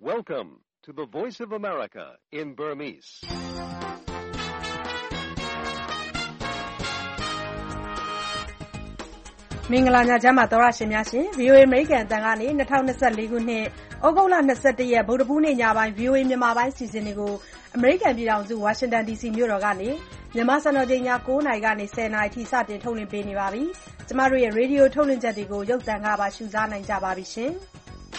Welcome to the Voice of America in Burmese. ။မင်္ဂလာညချမ်းပါသောရရှင်များရှင် VOA အမေရိကန်အသံကနေ2024ခုနှစ်ဩဂုတ်လ21ရက်ဗုဒ္ဓဘူးနေ့ညပိုင်း VOA မြန်မာပိုင်းစီစဉ်တွေကိုအမေရိကန်ပြည်ထောင်စုဝါရှင်တန် DC မြို့တော်ကနေမြန်မာစံတော်ချိန်ည9:00နာရီကနေ10:00နာရီထိစတင်ထုတ်လွှင့်ပေးနေပါပြီ။ကျမတို့ရဲ့ရေဒီယိုထုတ်လွှင့်ချက်တွေကိုရုပ်သံကပါရှုစားနိုင်ကြပါပြီရှင်။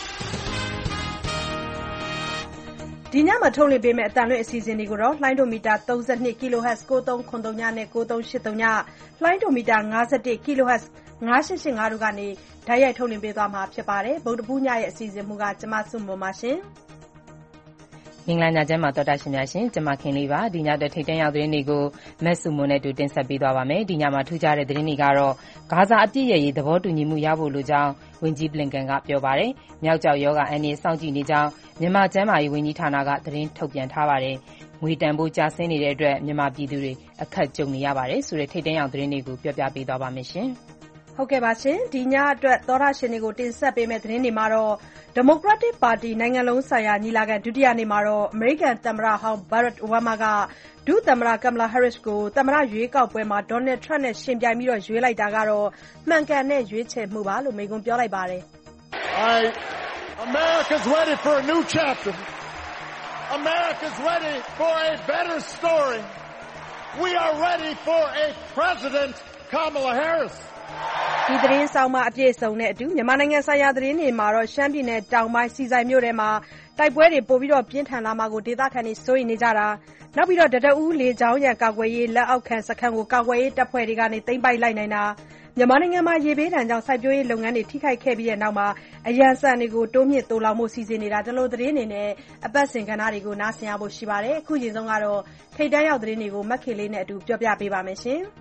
ဒီညမှာထုတ်လွှင့်ပေးမယ့်အသံလွှင့်အစီအစဉ်တွေကိုတော့လှိုင်းဒိုမီတာ32 kHz 9303နဲ့9383လှိုင်းဒိုမီတာ51 kHz 9885တို့ကနေဓာတ်ရိုက်ထုတ်လွှင့်ပေးသွားမှာဖြစ်ပါတယ်။ဗုဒ္ဓဘူးညရဲ့အစီအစဉ်မူကကျမစုမွန်ပါရှင်။မင်္ဂလာညချမ်းပါတော်တာရှင်များရှင်ကျမခင်လေးပါဒီညအတွက်ထိတ်တန့်ရောက်သတင်းတွေကိုမက်စုမွန်နဲ့တူတင်ဆက်ပေးသွားပါမယ်ဒီညမှာထူးခြားတဲ့သတင်းတွေကတော့ဂါဇာအပြည့်ရဲ့သဘောတူညီမှုရဖို့လိုကြောင်းဝန်ကြီးဘလင်ကန်ကပြောပါတယ်မြောက်ကျောက်ယောဂအန်ဒီစောင့်ကြည့်နေကြောင်းမြန်မာကျန်းမာရေးဝန်ကြီးဌာနကသတင်းထုတ်ပြန်ထားပါတယ်ငွေတန်ဖိုးကျဆင်းနေတဲ့အတွက်မြန်မာပြည်သူတွေအခက်ကြုံနေရပါတယ်ဆိုတဲ့ထိတ်တန့်ရောက်သတင်းတွေကိုပြောပြပေးသွားပါမယ်ရှင်ဟုတ်ကဲ့ပါရှင်ဒီညအတွက်သောရရှင်တွေကိုတင်ဆက်ပေးမယ့်သတင်းတွေမှာတော့ Democratic Party နိုင်ငံလုံးဆိုင်ရာညီလာခံဒုတိယနေ့မှာတော့ American သမ္မတဟောင်း Barack Obama ကဒုသမ္မတ Kamala Harris ကိုသမ္မတရွေးကောက်ပွဲမှာ Donald Trump နဲ့ရှင်ပြိုင်ပြီးရွေးလိုက်တာကတော့မှန်ကန်တဲ့ရွေးချယ်မှုပါလို့မိန့်ခွန်းပြောလိုက်ပါတယ် America's ready for a new chapter. America's ready for a better story. We are ready for a President Kamala Harris. ဒီသတင်းဆောင်မအပြည့်စုံနဲ့အတူမြန်မာနိုင်ငံဆိုင်ရာသတင်းတွေမှာတော့ရှမ်းပြည်နယ်တောင်ပိုင်းစီဆိုင်မြို့ထဲမှာတိုက်ပွဲတွေပိုပြီးပြင်းထန်လာမှာကိုဒေသခံတွေစိုးရိမ်နေကြတာနောက်ပြီးတော့တတဦးလေကြောင်းရန်ကာကွယ်ရေးလက်အောက်ခံစခန်းကိုကာကွယ်ရေးတပ်ဖွဲ့တွေကနေသိမ်းပိုက်လိုက်နိုင်တာမြန်မာနိုင်ငံမှာရေဘေးဒဏ်ကြောင့်စိုက်ပျိုးရေးလုပ်ငန်းတွေထိခိုက်ခဲ့ပြီးတဲ့နောက်မှာအရန်ဆန်တွေကိုတိုးမြင့်တိုးလောင်မှုစီစဉ်နေတာဒီလိုသတင်းတွေနဲ့အပတ်စဉ်ကဏ္ဍတွေကိုနားဆင်ရဖို့ရှိပါတယ်အခုချိန်ဆုံးကတော့ထိတ်တန့်ရောက်သတင်းတွေကိုမက်ခေလေးနဲ့အတူပြောပြပေးပါမယ်ရှင်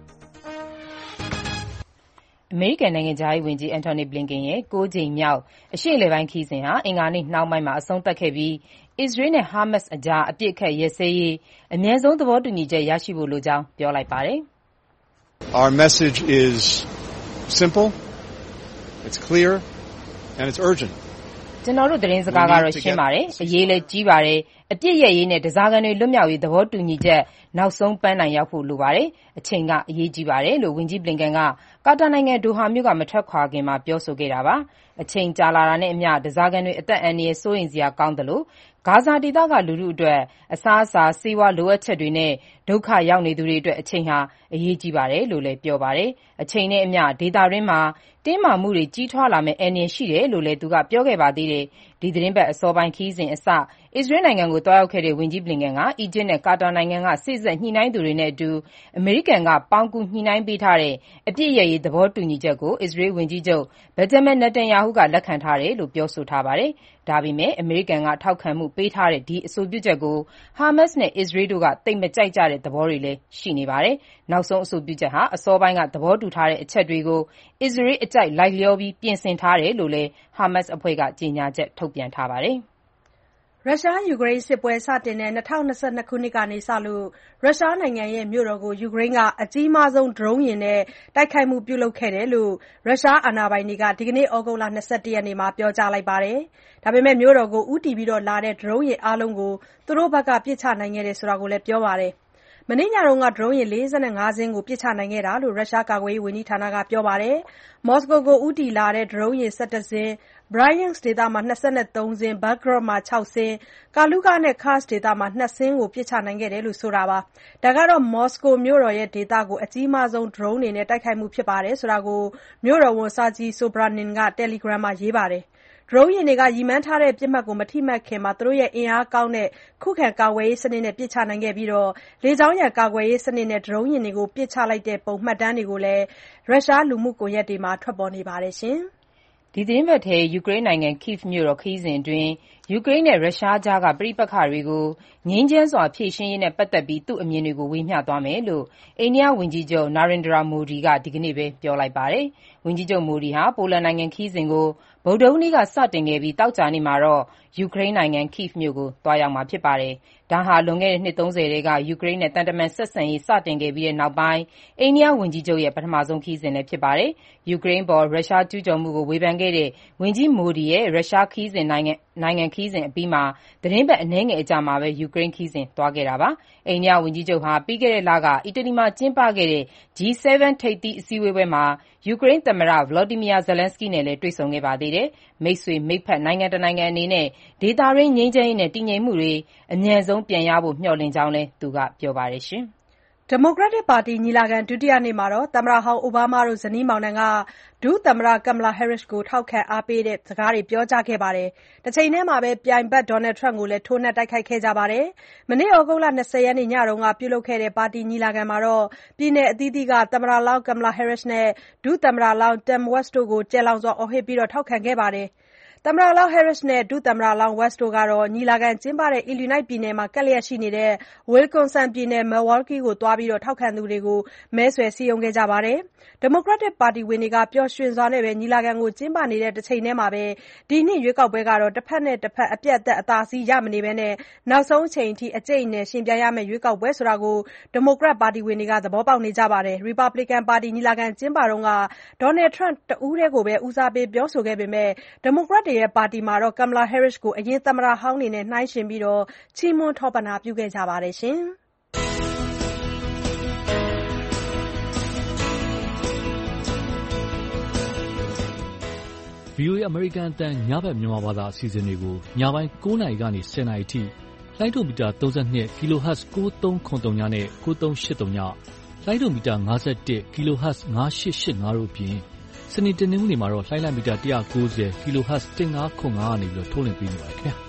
အမေရိကန်နိုင်ငံခြားရေးဝန်ကြီး Antony Blinken ရဲ့9ကြိမ်မြောက်အရှေ့အလယ်ပိုင်းခရီးစဉ်ဟာအင်္ဂါနေ့နှောင်းပိုင်းမှာအဆုံးသတ်ခဲ့ပြီးအစ္စရေးနဲ့ဟာမတ်စ်အကြားအပစ်အခတ်ရပ်စဲရေးအမြန်ဆုံးသဘောတူညီချက်ရရှိဖို့လိုကြောင်းပြောလိုက်ပါတယ်။ Our message is simple, it's clear, and it's urgent. ကျွန်တော်တို့သတင်းစကားကတော့ရှင်းပါတယ်အရေးလည်းကြီးပါတယ်အပြစ်ရရေးနဲ့တစားကန်တွေလွတ်မြောက်ရေးသဘောတူညီချက်နောက်ဆုံးပန်းတိုင်ရောက်ဖို့လိုပါတယ်အချိန်ကအရေးကြီးပါတယ်လို့ဝန်ကြီးဘလင်ကန်ကကာတာနိုင်ငံဒိုဟာမြို့ကမထွက်ခွာခင်မှာပြောဆိုခဲ့တာပါအချိန်ကြာလာတာနဲ့အမျှတစားကန်တွေအသက်အန္တရာယ်စိုးရိမ်စရာကောင်းတယ်လို့ဂါဇာဒေသကလူထုအတွက်အစားအစာဆေးဝါးလိုအပ်ချက်တွေနဲ့ဒုက္ခရောက်နေသူတွေအတွက်အချိန်ဟာအရေးကြီးပါတယ်လို့လည်းပြောပါတယ်အချိန်နဲ့အမျှဒေသတွင်းမှာတင်းမာမှုတွေကြီးထွားလာမယ့်အန္တရာယ်ရှိတယ်လို့လည်းသူကပြောခဲ့ပါသေးတယ်ဒီသတင်းပတ်အစောပိုင်းခီးစဉ်အစအစ္စရေးနိုင်ငံကိုတွားရောက်ခဲ့တဲ့ဝန်ကြီးဘလင်ကန်ကအီဂျစ်နဲ့ကာတာနိုင်ငံကစေ့စပ်ညှိနှိုင်းသူတွေနဲ့အတူအမေရိကန်ကပေါင်းကူညှိနှိုင်းပေးထားတဲ့အပြစ်ရရေးသဘောတူညီချက်ကိုအစ္စရေးဝန်ကြီးချုပ်ဘင်ဂျမင်နေတန်ယာဟုကလက်ခံထားတယ်လို့ပြောဆိုထားပါတယ်ဒါပေမဲ့အမေရိကန်ကထောက်ခံမှုပေးထားတဲ့ဒီအဆိုပြုချက်ကိုဟာမတ်စ်နဲ့အစ္စရေးတို့ကသိပ်မကြိုက်ကြတဲ့သဘောတွေလည်းရှိနေပါတယ်နောက်ဆုံးအဆိုပြုချက်ဟာအစောပိုင်းကသဘောတူထားတဲ့အချက်တွေကိုအစ္စရေးအကြိုက်လိုက်လျောပြီးပြင်ဆင်ထားတယ်လို့လည်းဟာမတ်စ်အဖွဲ့ကကြေညာချက်ထုတ်ပြန်ထားပါတယ်ရုရှား-ယူကရိန်းစစ်ပွဲစတင်တဲ့2022ခုနှစ်ကစလို့ရုရှားနိုင်ငံရဲ့မြို့တော်ကိုယူကရိန်းကအကြီးမားဆုံးဒရုန်းယာဉ်နဲ့တိုက်ခိုက်မှုပြုလုပ်ခဲ့တယ်လို့ရုရှားအာဏာပိုင်တွေကဒီကနေ့ဩဂုတ်လ21ရက်နေ့မှာပြောကြားလိုက်ပါတယ်။ဒါပေမဲ့မြို့တော်ကိုဦးတည်လာတဲ့ဒရုန်းယာဉ်အားလုံးကိုသူတို့ဘက်ကပစ်ချနိုင်ခဲ့တယ်ဆိုတာကိုလည်းပြောပါတယ်။မနေ့ညကဒရုန်းယာဉ်45စင်းကိုပစ်ချနိုင်ခဲ့တာလို့ရုရှားကာကွယ်ရေးဝန်ကြီးဌာနကပြောပါတယ်။မော်စကိုကိုဦးတည်လာတဲ့ဒရုန်းယာဉ်17စင်းBryansk ဒေသမှာ23စင်း၊ Belgorod မှာ6စင်း၊ Kaluga နဲ့ Kursk ဒေသမှာ2စင်းကိုပစ်ချနိုင်ခဲ့တယ်လို့ဆိုတာပါ။ဒါကမော်စကိုမြို့တော်ဒေသကိုအကြီးမားဆုံးဒရုန်းတွေနဲ့တိုက်ခိုက်မှုဖြစ်တယ်ဆိုတာကိုမြို့တော်ဝန် Sergei Sobyanin က Telegram မှာရေးပါတယ်။ဒရုန်းယာဉ်တွေကရည်မှန်းထားတဲ့ပစ်မှတ်ကိုမထိမှန်ခင်သူတို့ရဲ့အင်အားကောင်းတဲ့ခုခံကာကွယ်ရေးစနစ်နဲ့ပစ်ချနိုင်ခဲ့ပြီးလေကြောင်းရန်ကာကွယ်ရေးစနစ်နဲ့ဒရုန်းယာဉ်တွေကိုပစ်ချလိုက်တဲ့ပုံမှတ်တမ်းတွေကိုလည်းရုရှားလူမှုကွန်ရက်တွေမှာထွက်ပေါ်နေပါတယ်။ဒီသီတင်းပတ်ထဲယူကရိန်းနိုင်ငံ Kyiv မြို့တော်ခရီးစဉ်အတွင်းယူကရိန်းနဲ့ရုရှားကြားကပဋိပက္ခတွေကိုငြိမ်းချမ်းစွာဖြေရှင်းရေးနဲ့ပတ်သက်ပြီးသူ့အမြင်တွေကိုဝေမျှသွားမယ်လို့အိန္ဒိယဝန်ကြီးချုပ် Narendra Modi ကဒီကနေ့ပဲပြောလိုက်ပါတယ်။ဝန်ကြီးချုပ် Modi ဟာပိုလန်နိုင်ငံခရီးစဉ်ကိုဗဗုဒ္ဓဟူးနေ့ကစတင်ခဲ့ပြီးသောကြာနေ့မှာတော့ယူကရိန်းနိုင်ငံ Kyiv မြို့ကိုသွားရောက်မှာဖြစ်ပါတယ်။ဒါဟာလွန်ခဲ့တဲ့နှစ် 30 ထဲကယူကရိန်းနဲ့သံတမန်ဆက်ဆံရေးစတင်ခဲ့ပြီးနောက်ပိုင်းအိန္ဒိယဝန်ကြီးချုပ်ရဲ့ပထမဆုံးခရီးစဉ်လည်းဖြစ်ပါတယ်။ယူကရိန်းပေါ်ရုရှားကျူးကျော်မှုကိုဝေဖန်ခဲ့တဲ့ဝန်ကြီးမိုဒီရဲ့ရုရှားခရီးစဉ်နိုင်ငံခရီးစဉ်အပြီးမှာသီတင်းပတ်အနည်းငယ်အကြာမှာပဲယူကရိန်းခရီးစဉ်သွားခဲ့တာပါ။အိန္ဒိယဝန်ကြီးချုပ်ဟာပြီးခဲ့တဲ့လကအီတလီမှာကျင်းပခဲ့တဲ့ G7 ထိပ်သီးအစည်းအဝေးပွဲမှာယူကရိန်းသမ္မတ Volodymyr Zelensky နဲ့လည်းတွေ့ဆုံခဲ့ပါသေးတယ်။မိတ်ဆွေမိတ်ဖက်နိုင်ငံတနိုင်ငံအနေနဲ့ဒေသတွင်းငြိမ်းချမ်းရေးနဲ့တည်ငြိမ်မှုတွေအမြန်ဆုံးပြန်ရဖို့မျှော်လင့်ကြောင်းလည်းသူကပြောပါတယ်။ဒီမိုကရက်တစ်ပါတီညီလာခံဒုတိယနေ့မှာသမ္မတဟောင်းအိုဘားမားတို့ဇနီးမောင်နှံကဒုသမ္မတ Kamala Harris ကိုထောက်ခံအားပေးတဲ့စကားတွေပြောကြားခဲ့ပါတယ်။တချိန်တည်းမှာပဲပြိုင်ဘက် Donald Trump ကိုလည်းထိုးနှက်တိုက်ခိုက်ခဲ့ကြပါတယ်။မနေ့ဩဂုတ်လ 20 ရက်နေ့ညကပြုလုပ်ခဲ့တဲ့ပါတီညီလာခံမှာပြည်နယ်အသီးသီးကသမ္မတလောင်း Kamala Harris နဲ့ဒုသမ္မတလောင်း Tim Walz တို့ကိုကျယ်လောင်စွာအော်ဟစ်ထောက်ခံခဲ့ပါတယ်။သမ္မတလောင်း Harris နဲ့ဒုသမ္မတလောင်း Walz တို့ကတော့ညီလာခံကျင်းပတဲ့ Illinois ပြည်နယ်မှာကပ်လျက်ရှိနေတဲ့ Wisconsin ပြည်နယ် Milwaukee ကိုသွားပြီးထောက်ခံသူတွေကိုမဲဆွယ်စည်းရုံးခဲ့ကြပါတယ်။ ဒီမိုကရက်တစ်ပါတီဝင်တွေကပျော်ရွှင်စွာနဲ့ညီလာခံကိုကျင်းပနေတဲ့တချိန်တည်းမှာဒီနှစ်ရွေးကောက်ပွဲကတော့တဖက်နဲ့တဖက်အပြတ်အသတ်အသာစီးရမနေဘဲနောက်ဆုံးအချိန်အထိအကြိတ်အနယ်ယှဉ်ပြိုင်ရမယ့်ရွေးကောက်ပွဲဆိုတာကိုဒီမိုကရက်ပါတီဝင်တွေကသဘောပေါက်နေကြပါတယ်။ Republican ပါတီညီလာခံကျင်းပတုန်းက Donald Trump တဦးတည်းကိုပဲဦးစားပေးပြောဆိုခဲ့ပေမဲ့ဒီမိုကရက်တွေပါတီမှာKamala Harris ကိုအရင်သမ္မတဟောင်းတွေနဲ့နှိုင်းယှဉ်ပြီးချီးမွမ်းထောပနာပြုခဲ့ကြပါတယ်။ VOA အမေရိကန်အသံညဘက်မြန်မာဘာသာအစီအစဉ်တွေကိုညပိုင်း9 နာရီကနေ 10 နာရီထိလိုင်းဒိုမီတာ 32 kHz 9373နဲ့ 9383ညလိုင်းဒိုမီတာ 51 kHz 9885တို့အပြင်စနေတနင်္ဂနွေမှာတော့လှိုင်းလမီတာ 190 kHz 1505ကနေထုတ်လွှင့်ပေးနေပါတယ်ခင်ဗျာ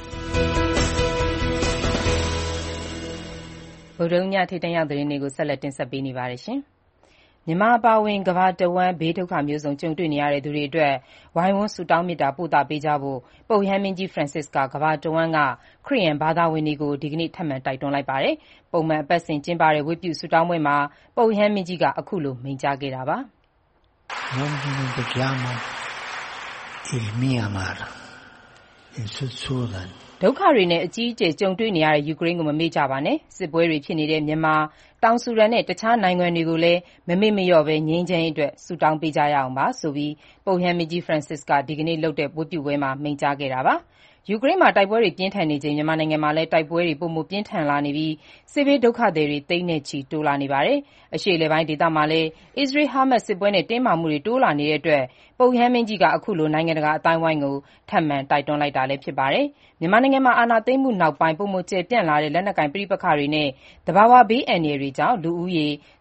ဗုဒ္ဓဟူးညထိပ်တန်းရောက်သတင်းတွေကိုဆက်လက်တင်ဆက်ပေးနေပါတယ်ရှင်။မြန်မာအပါအဝင်ကမ္ဘာတဝန်းဘေးဒုက္ခမျိုးစုံကြုံတွေ့နေရတဲ့သူတွေအတွက်ဝိုင်းဝန်းဆုတောင်းမေတ္တာပို့သပေးကြဖို့ပုပ်ရဟန်းမင်းကြီး Francis ကကမ္ဘာတဝန်းကခရစ်ယာန်ဘာသာဝင်တွေကိုဒီကနေ့ထပ်မံတိုက်တွန်းလိုက်ပါတယ်။ပုံမှန်အပတ်စဉ်ကျင်းပတဲ့ဝတ်ပြုဆုတောင်းပွဲမှာပုပ်ရဟန်းမင်းကြီးကအခုလိုမိန့်ကြားခဲ့တာပါ။ Non dimentichiamo il Myanmar, il Sud Sudan. ဒုက္ခတွေနဲ့အကြီးအကျယ်ကြုံတွေ့နေရတဲ့ယူကရိန်းကိုမမေ့ကြပါနဲ့စစ်ပွဲတွေဖြစ်နေတဲ့မြန်မာတောင်ဆူဒန်နဲ့တခြားနိုင်ငံတွေကိုလည်းမမေ့မလျော့ပဲငြိမ်းချမ်းရေးအတွက်ဆုတောင်းပေးကြရအောင်ပါဆိုပြီးပုပ်ရဟန်းမင်းကြီး Francis ကဒီကနေ့လုပ်တဲ့ဝတ်ပြုပွဲမှာမိန့်ကြားခဲ့တာပါ။ယူကရိန်းမှာတိုက်ပွဲတွေပြင်းထန်နေချိန်မြန်မာနိုင်ငံမှာလည်းတိုက်ပွဲတွေပိုမိုပြင်းထန်လာနေပြီးစစ်ဘေးဒုက္ခသည်တွေသိန်းနဲ့ချီတိုးလာနေပါတယ်။အရှေ့အလယ်ပိုင်းဒေသမှာလည်းအစ္စရေး-ဟာမတ်စစ်ပွဲနဲ့တင်းမာမှုတွေတိုးလာနေတဲ့အတွက်ပုပ်ရဟန်းမင်းကြီးကအခုလိုနိုင်ငံတကာအသိုင်းအဝိုင်းကိုထပ်မံတိုက်တွန်းလိုက်တာလည်းဖြစ်ပါတယ်။မြန်မာနိုင်ငံမှာအာဏာသိမ်းမှုနောက်ပိုင်းပိုမိုကျယ်ပြန့်လာတဲ့လက်နက်ကိုင်ပဋိပက္ခတွေနဲ့သဘာဝဘေးအန္တရာယ်တွေကြောင့်လူဦးရေ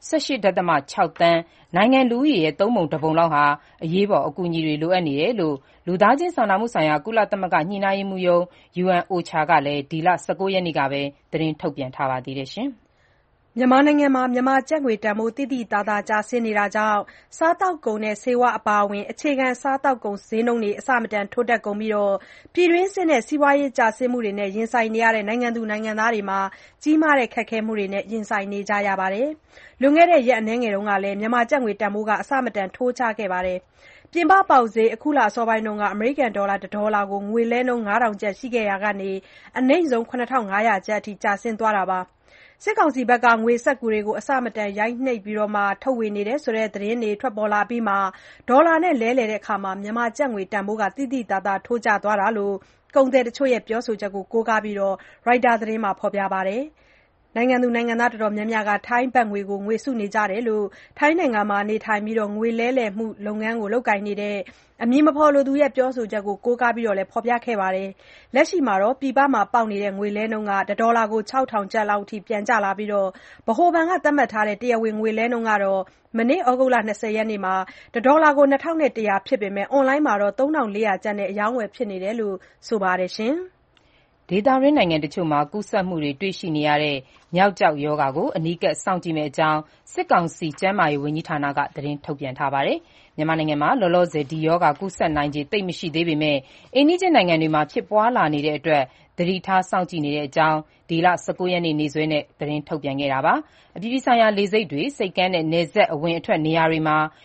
18.6 သန်းနိုင်ငံလူဦးရေရဲ့3 ပုံ 1 ပုံလောက်ဟာအရေးပေါ်အကူအညီတွေလိုအပ်နေတယ်လို့လူသားချင်းစာနာမှုဆိုင်ရာကုလသမဂ္ဂညှိနှိုင်းရေးမှူးရုံး UNOCHA ကလည်းဒီလ 19 ရက်နေ့ကပဲသတင်းထုတ်ပြန်ထားပါသေးတယ်။မြန်မာနိုင်ငံမှာမြန်မာကျပ်ငွေတန်ဖိုးသိသိသာသာကျဆင်းနေတာကြောင့်စားသောက်ကုန်နဲ့ဆေးဝါးအပါအဝင်အခြေခံစားသောက်ကုန်ဈေးနှုန်းတွေအဆမတန်ထိုးတက်ကုန်ပြီးပြည်တွင်းစစ်နဲ့စီးပွားရေးကျဆင်းမှုတွေနဲ့ရင်ဆိုင်နေရတဲ့နိုင်ငံသူနိုင်ငံသားတွေကြီးမားတဲ့ခက်ခဲမှုတွေနဲ့ရင်ဆိုင်နေကြရပါတယ်။လွန်ခဲ့တဲ့ရက်အနည်းငယ်ကလည်းမြန်မာကျပ်ငွေတန်ဖိုးအဆမတန်ထိုးကျခဲ့ပါတယ်။ပြင်ပပေါက်ဈေးအခုလအစောပိုင်းကအမေရိကန်ဒေါ်လာ1ဒေါ်လာကိုငွေလဲနှုန်း ၅,၀၀၀ ကျပ်ရှိခဲ့ရာကနေအနိမ့်ဆုံး 7,500 ကျပ်အထိကျဆင်းသွားတာပါ။စစ်ကောင်စီဘက်ကငွေစက္ကူတွေကိုအဆမတန်ရိုက်နှိပ်ထုတ်ဝေနေတယ်ဆိုတဲ့သတင်းတွေထွက်ပေါ်လာအပြီးဒေါ်လာနဲ့လဲလှယ်ရာမှာမြန်မာကျပ်ငွေတန်ဖိုးသိသိသာသာထိုးကျသွားတာလို့ကုန်သည်တချို့ရဲ့ပြောဆိုချက်ကိုကိုးကားပြီး Reuters သတင်းမှာဖော်ပြပါတယ်။ နိုင်ငံသူနိုင်ငံသားတော်တော်များများထိုင်းဘတ်ငွေကိုငွေစုနေကြတယ်လို့ထိုင်းနိုင်ငံမှာနေထိုင်ပြီးငွေလဲလှယ်မှုလုပ်ငန်းလုပ်ကိုင်နေတဲ့အမည်မဖော်လိုသူရဲ့ပြောဆိုချက်ကိုကိုးကားပြီးဖော်ပြခဲ့ပါတယ်။လက်ရှိမှာပြည်ပမှာပေါက်နေတဲ့ငွေလဲနှုန်း1ဒေါ်လာကို 6,000 ကျပ်လောက်အထိပြန်ကျလာပြီးဗဟိုဘဏ်ကသတ်မှတ်ထားတဲ့တရားဝင်ငွေလဲနှုန်းကတော့မနေ့ဩဂုတ်လ 20 ရက်နေ့မှာ1ဒေါ်လာကို 2,100 ဖြစ်ပေမဲ့အွန်လိုင်းမှာတော့ 3,400 ကျပ်နဲ့အရောင်းအဝယ်ဖြစ်နေတယ်လို့ဆိုပါတယ်။ဒေသတွင်းနိုင်ငံတချို့မှာကူးစက်မှုတွေတွေ့ရှိနေရတဲ့မျောက်ကျောက်ရောဂါကိုအနီးကပ်စောင့်ကြည့်မယ့်အကြောင်းစစ်ကောင်စီကျန်းမာရေးဝန်ကြီးဌာနကသတင်းထုတ်ပြန်ထားပါတယ်။မြန်မာနိုင်ငံမှာလောလောဆယ်ဒီရောဂါကူးစက်နိုင်ခြေသိပ်မရှိသေးပေမဲ့အိမ်နီးချင်းနိုင်ငံတွေမှာဖြစ်ပွားလာနေတဲ့အတွက်သတိထားစောင့်ကြည့်နေတဲ့အကြောင်းဒီလ 19 ရက်နေ့စွဲနဲ့သတင်းထုတ်ပြန်ခဲ့တာပါ။အပြည်ပြည်ဆိုင်ရာလေဆိပ်တွေစိတ်ကမ်းနဲ့နယ်စပ်အဝင်အထွက်နေရာတွေမှာ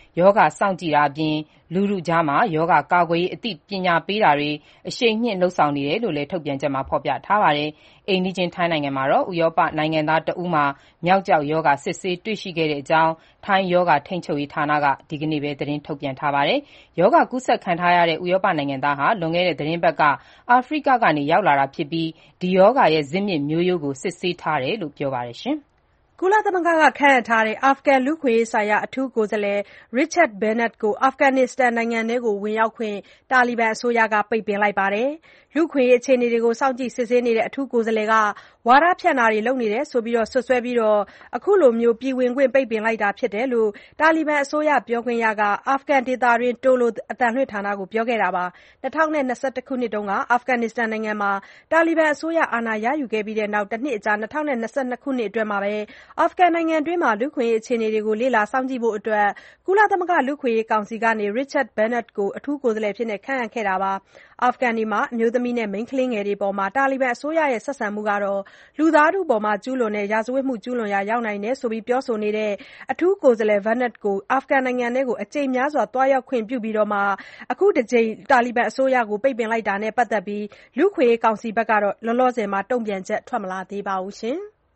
ယောဂစောင့်ကြည့်တာအပြင်လူထုကြားမှာယောဂကာကွယ်ရေးအသိပညာပေးတာတွေအရှိန်မြင့်လုပ်ဆောင်နေတယ်လို့လည်းထုတ်ပြန်ချက်မှာဖော်ပြထားပါတယ်။အိမ်နီးချင်းထိုင်းနိုင်ငံမှာတော့ဥရောပနိုင်ငံသားတဦးမှာမျောက်ကျောက်ယောဂစစ်ဆေးတွေ့ရှိခဲ့တဲ့အကြောင်းထိုင်းယောဂထိန်းချုပ်ရေးဌာနကဒီကနေ့ပဲသတင်းထုတ်ပြန်ထားပါတယ်။ယောဂကူးစက်ခံထားရတဲ့ဥရောပနိုင်ငံသားဟာလွန်ခဲ့တဲ့သတင်းပတ်ကအာဖရိကကနေရောက်လာတာဖြစ်ပြီးဒီယောဂရဲ့ဇစ်မြစ်မျိုးရိုးကိုစစ်ဆေးထားတယ်လို့ပြောပါတယ်ရှင်။ကုလသမဂ္ဂကခန့်အပ်ထားတဲ့အာဖဂန်လူ့အခွင့်အရေးဆိုင်ရာအထူးကိုယ်စားလှယ် Richard Bennett ကိုအာဖဂန်နစ္စတန်နိုင်ငံထဲဝင်ရောက်ခွင့်တာလီဘန်အစိုးရကပိတ်ပင်လိုက်ပါတယ်။လူ့အခွင့်အရေးအခြေအနေတွေကိုစောင့်ကြည့်စစ်ဆေးနေတဲ့အထူးကိုယ်စားလှယ်ကဝါဒဖြန့်တာတွေလုပ်နေတယ်ဆိုပြီးစွပ်စွဲပြီးအခုလိုပြည်ဝင်ခွင့်ပိတ်ပင်လိုက်တာဖြစ်တယ်လို့တာလီဘန်အစိုးရပြောခွင့်ရကအာဖဂန်ဒေသတွင်းတိုလိုအသံလွှင့်ဌာနကိုပြောခဲ့တာပါ။2021 ခုနှစ်တုန်းကအာဖဂန်နစ္စတန်နိုင်ငံမှာတာလီဘန်အစိုးရအာဏာရယူခဲ့ပြီးနောက်တစ်နှစ်အကြာ2022 ခုနှစ်အတွင်းအာဖဂန်နိုင်ငံတွင်းလူ့အခွင့်အရေးအခြေအနေတွေကိုလေ့လာစောင့်ကြည့်ဖို့ကုလသမဂ္ဂလူ့အခွင့်အရေးကောင်စီကRichard Bennett ကိုအထူးကိုယ်စားလှယ်အဖြစ်ခန့်အပ်ခဲ့တာပါ။အာဖဂန်မှာအမျိုးသမီးနဲ့မိန်းကလေးငယ်တွေအပေါ်တာလီဘန်အစိုးရရဲ့ဆက်ဆံမှုကလူသားထုအပေါ်ကျူးလွန်တဲ့ရာဇဝတ်မှုကျူးလွန်ရာရောက်နိုင်တယ်ဆိုပြီးပြောဆိုနေတဲ့အထူးကိုယ်စားလှယ် Bennett ကိုအာဖဂန်နိုင်ငံထဲအကြိမ်များစွာသွားရောက်ခွင့်ပြုပြီးအခုတစ်ကြိမ်တာလီဘန်အစိုးရကိုပိတ်ပင်လိုက်တာနဲ့ပတ်သက်ပြီးလူ့အခွင့်အရေးကောင်စီဘက်ကလောလောဆယ်တုံ့ပြန်ချက်ထွက်မလာသေးပါဘူး။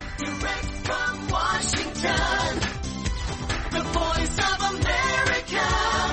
Washington, the voice of America,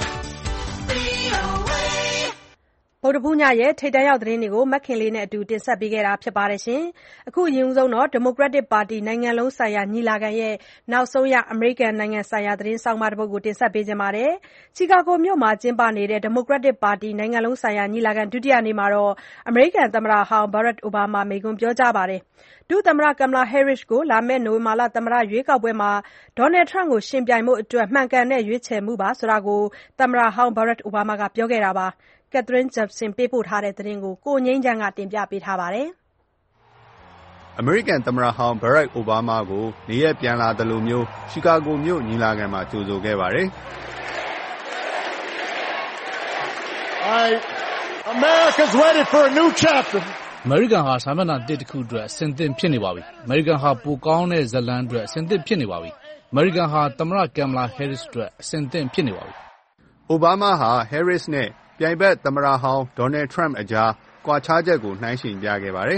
VOA ဗုဒ္ဓဘူးညရဲ့ထိပ်တန်းရောက်သတင်းတွေကိုမခင်လေးနဲ့အတူတင်ဆက်ပေးခဲ့တာဖြစ်ပါတယ်။အခုအရင်ဆုံးဒီမိုကရက်တစ်ပါတီနိုင်ငံလုံးဆိုင်ရာညီလာခံရဲ့နောက်ဆုံးရအမေရိကန်နိုင်ငံဆိုင်ရာသတင်းဆောင်းပါးတစ်ပုဒ်ကိုတင်ဆက်ပေးချင်ပါတယ်။ချီကာဂိုမြို့မှာကျင်းပနေတဲ့ဒီမိုကရက်တစ်ပါတီနိုင်ငံလုံးဆိုင်ရာညီလာခံဒုတိယနေ့မှာအမေရိကန်သမ္မတဟောင်း Barack Obama မိန့်ခွန်းပြောကြားပါတယ်။ဒုသမ္မတ Kamala Harris ကိုလာမယ့်နိုဝင်ဘာလသမ္မတရွေးကောက်ပွဲမှာ Donald Trump ကိုယှဉ်ပြိုင်ဖို့မှန်ကန်တဲ့ရွေးချယ်မှုပါဆိုတာကိုသမ္မတဟောင်း Barack Obama ကပြောခဲ့တာပါ။ Catherine Gibson ပေးပို့ထားတဲ့သတင်းကိုကိုငြိမ်းချမ်းကတင်ပြပေးထားပါတယ်။အမေရိကန်သမ္မတဟောင်း Barack Obama ကိုနေရက်ပြန်လာတယ်လို့မျိုးရှီကာဂိုမြို့ညီလာခံမှာကြိုဆိုခဲ့ပါတယ်။ America's ready for a new chapter. အမေရိကန်ဟာစာမျက်နှာတစ်ခုအတွက်အဆင်သင့်ဖြစ်နေပါပြီ။အမေရိကန်ဟာပိုကောင်းတဲ့ဇာတ်လမ်းအတွက်အဆင်သင့်ဖြစ်နေပါပြီ။အမေရိကန်ဟာသမ္မတ Kamala Harris အတွက်အဆင်သင့်ဖြစ်နေပါပြီ။ Obama ဟာ Harris နဲ့ပြိုင်ဘက်သမ္မတဟောင်း Donald Trump အကြားကွာခြားချက်ကိုနှိုင်းယှဉ်ပြခဲ့ပါတယ်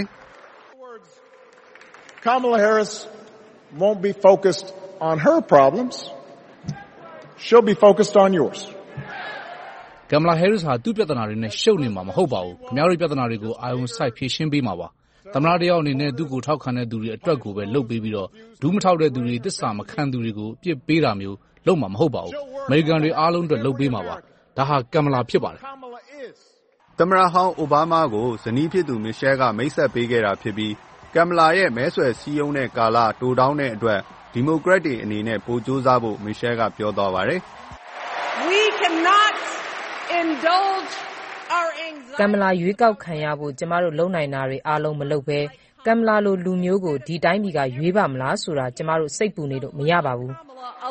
။ Kamala Harris won't be focused on her problems. She'll be focused on yours. Kamala Harris ဟာသူ့ပြဿနာတွေနဲ့ရှုပ်နေမှာမဟုတ်ပါဘူး။ခင်ဗျားတို့ပြဿနာတွေကိုအာရုံစိုက်ဖြေရှင်းပေးမှာပါ။သမ္မတတယောက်အနေနဲ့သူ့ကိုထောက်ခံတဲ့သူတွေအတွက်ကိုပဲလုပ်ပေးပြီးဒူးမထောက်တဲ့သူတွေသစ္စာမခံသူတွေကိုအပြစ်ပေးတာမျိုးလုပ်မှာမဟုတ်ပါဘူး။အမေရိကန်တွေအားလုံးအတွက်လုပ်ပေးမှာပါ။ဒါဟာ Kamala ဖြစ်ပါတယ်။သမ္မတဟောင်း Obama ကိုဇနီးဖြစ်သူ Michelle ကမိတ်ဆက်ပေးခဲ့တာဖြစ်ပြီး Kamala ရဲ့မဲဆွယ်စည်းရုံးတဲ့ကာလတိုတောင်းတဲ့အတွက်ဒီမိုကရက်တွေအနေနဲ့ပိုကြိုးစားဖို့ Michelle ကပြောသွားပါတယ်။ We cannot indulge our anxiety. Kamala ရွေးကောက်ခံရဖို့ကျမတို့လုပ်နိုင်တာတွေအားလုံးမလုပ်ဘဲKamala လိုလူမျိုးကိုဒီတိုင်းပြည်ကရွေးပါမလားဆိုတာကျမတို့စိတ်ပူနေလို့မရပါဘူး။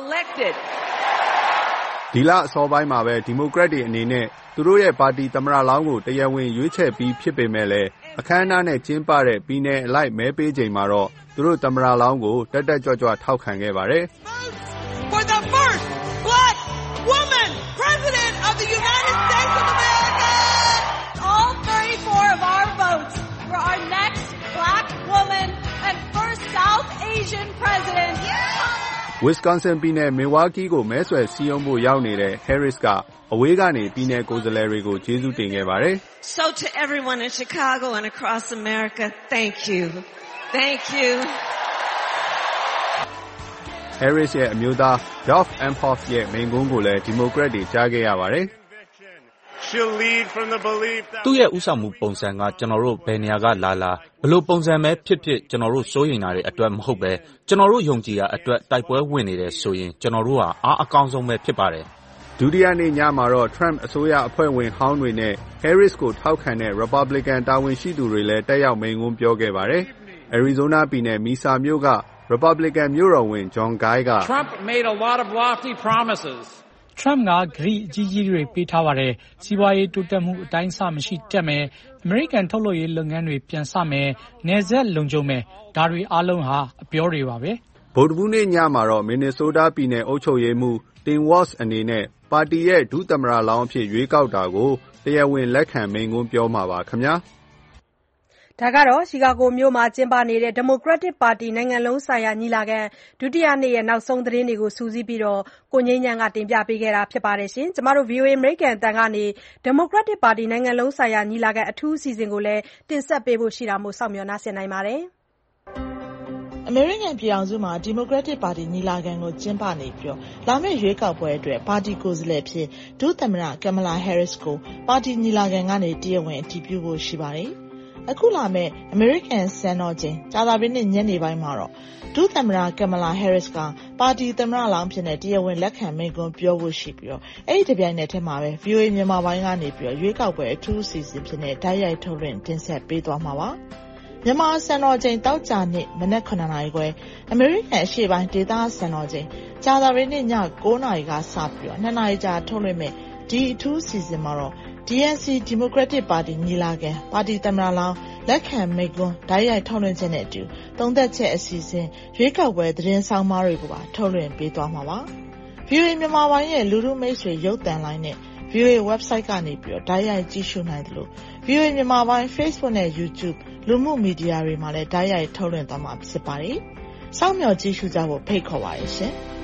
ဒီလအစောပိုင်းမှာပဲဒီမိုကရက်တွေအနေနဲ့သူတို့ရဲ့ပါတီသမ္မတလောင်းကိုတရားဝင်ရွေးချယ်ပြီးဖြစ်ပေမဲ့လည်းအခမ်းအနားနဲ့ကျင်းပတဲ့ပြည်နယ်အလိုက်မဲပေးချိန်မှာတော့သူတို့သမ္မတလောင်းကိုတက်တက်ကြွကြွထောက်ခံခဲ့ပါတယ်။ For the first black woman president of the United States of America. All 34 of our votes for our next black woman and first South Asian president. Wisconsin ပြည်နယ် Milwaukee ကိုမဲဆွယ်စည်းရုံးဖို့ရောက်နေတဲ့ Harris ကအဝေးကနေပြည်နယ်ကိုယ်စားလှယ်တွေကိုကျေးဇူးတင်ခဲ့ပါတယ်။ So to everyone in Chicago and across America, thank you. Thank you. Harris ရဲ့အမျိုးသား Doug Emhoff ရဲ့မိန့်ခွန်းကိုလည်းဒီမိုကရက်တွေကြားခဲ့ရပါတယ်။ She'll lead from the belief that သူ့ရဲ့ဥဆောင်မှုပုံစံကကျွန်တော်တို့ဘယ်နေရာကလာဘလို့ပုံစံပဲဖြစ်ကျွန်တော်တို့စိုးရိမ်တာတွေအတွက်မဟုတ်ပဲကျွန်တော်တို့ယုံကြည်တာအတွက်တိုက်ပွဲဝင်နေတယ်ဆိုရင်ကျွန်တော်တို့ဟာအားအကောင်းဆုံးပဲဖြစ်ပါတယ်ဒုတိယနေ့ညမှာတော့ Trump အစိုးရအဖွဲ့ဝင်ဟောင်းတွေနဲ့ Harris ကိုထောက်ခံတဲ့ Republican တာဝန်ရှိသူတွေလည်းတက်ရောက်မိန့်ခွန်းပြောခဲ့ပါတယ်။ Arizona ပြည်နယ် Mesa မြို့က Republican မြို့တော်ဝန် John Guy က Trump made a lot of lofty promises. Trump ကဂရိအကြီးကြီးတွေပေးထားပါတယ်။စီးပွားရေးတိုးတက်မှုအတိုင်းအဆမရှိတက်မယ်။ American ထုတ်လုပ်ရေးလုပ်ငန်းတွေပြန်စမယ်။နယ်စပ်လုံခြုံမယ်။ဒါတွေအားလုံးဟာအပြောတွေပါပဲ။ဗုဒ္ဓဟူးနေ့ညမှာတော့ Minnesota ပြည်နယ်အုပ်ချုပ်ရေးမှူး Tim Walz အနေနဲ့ပါတီရဲ့ဒုသမ္မတလောင်းအဖြစ်ရွေးကောက်တာကိုတရားဝင်လက်ခံမိန့်ခွန်းပြောမှာပါခင်ဗျာဒါကတော့ရှီကာဂိုမြို့မှာကျင်းပနေတဲ့ Democratic Party နိုင်ငံလုံးဆိုင်ရာညီလာခံဒုတိယနေ့ရဲ့နောက်ဆုံးသတင်းတွေကိုစုစည်းပြီးကိုငြိမ်းချမ်းကတင်ပြပေးခဲ့တာဖြစ်ပါတယ်ရှင်။ကျမတို့ VOA American အသံကနေ Democratic Party နိုင်ငံလုံးဆိုင်ရာညီလာခံအထူးအစီအစဉ်ကိုလည်းတင်ဆက်ပေးဖို့ရှိတာမို့စောင့်မျှော်နှားဆင်နိုင်ပါတယ်။အမေရိကန်ပြည်ထောင်စုမှာ Democratic Party ညီလာခံကိုကျင်းပနေပြီးလာမယ့်ရွေးကောက်ပွဲအတွက်ပါတီကိုယ်စားလှယ်အဖြစ်ဒုသမ္မတ Kamala Harris ကိုပါတီညီလာခံကနေတရားဝင်အတည်ပြုဖို့ရှိပါတယ်။အခုလာမယ့် American စံတော်ချိန်ကြာသပတေးနေ့ညနေပိုင်းမှာတော့ဒုသမ္မတ Kamala Harris ကပါတီသမ္မတလောင်းဖြစ်တဲ့တရားဝင်လက်ခံမိန့်ခွန်းပြောဖို့ရှိပြီးအဲ့ဒီတပြိုင်နက်တည်းမှာပဲ VOA မြန်မာပိုင်းကနေရွေးကောက်ပွဲအထူးအစီအစဉ်ဖြစ်တဲ့တိုက်ရိုက်ထုတ်လွှင့်တင်ဆက်ပေးသွားမှာပါ။မြန်မာစံတော်ချိန်တောက်ကြနေ့မနက်9:00 နာရီခွဲ American အရှေ့ပိုင်းဒေသစံတော်ချိန်ကြာသပတေးနေ့ည9:00 နာရီကစပြီး2 နာရီကြာထုတ်လွှင့်မယ့်ဒီအထူးအစီအစဉ်မှာတော့DNC Democratic Party ညီလာခံပါတီသမ္မတလောင်းလက်ခံမိန့်ခွန်းတိုက်ရိုက်ထုတ်လွှင့်ခြင်းနဲ့အတူသုံးသက်ချက်အစီအစဉ်ရွေးကောက်ပွဲသတင်းဆောင်မတွေကိုပါထုတ်လွှင့်ပေးသွားမှာပါ။ VOA မြန်မာပိုင်းရဲ့လူထုမိတ်ဆွေရုပ်သံလိုင်းနဲ့ VOA website ကနေတိုက်ရိုက်ကြည့်ရှုနိုင်တယ်လို့ VOA မြန်မာပိုင်း Facebook နဲ့ YouTube လူမှုမီဒီယာတွေမှာလည်းတိုက်ရိုက်ထုတ်လွှင့်သွားမှာဖြစ်ပါတယ်။စောင့်မျှော်ကြည့်ရှုကြဖို့ဖိတ်ခေါ်ပါတယ်ရှင်။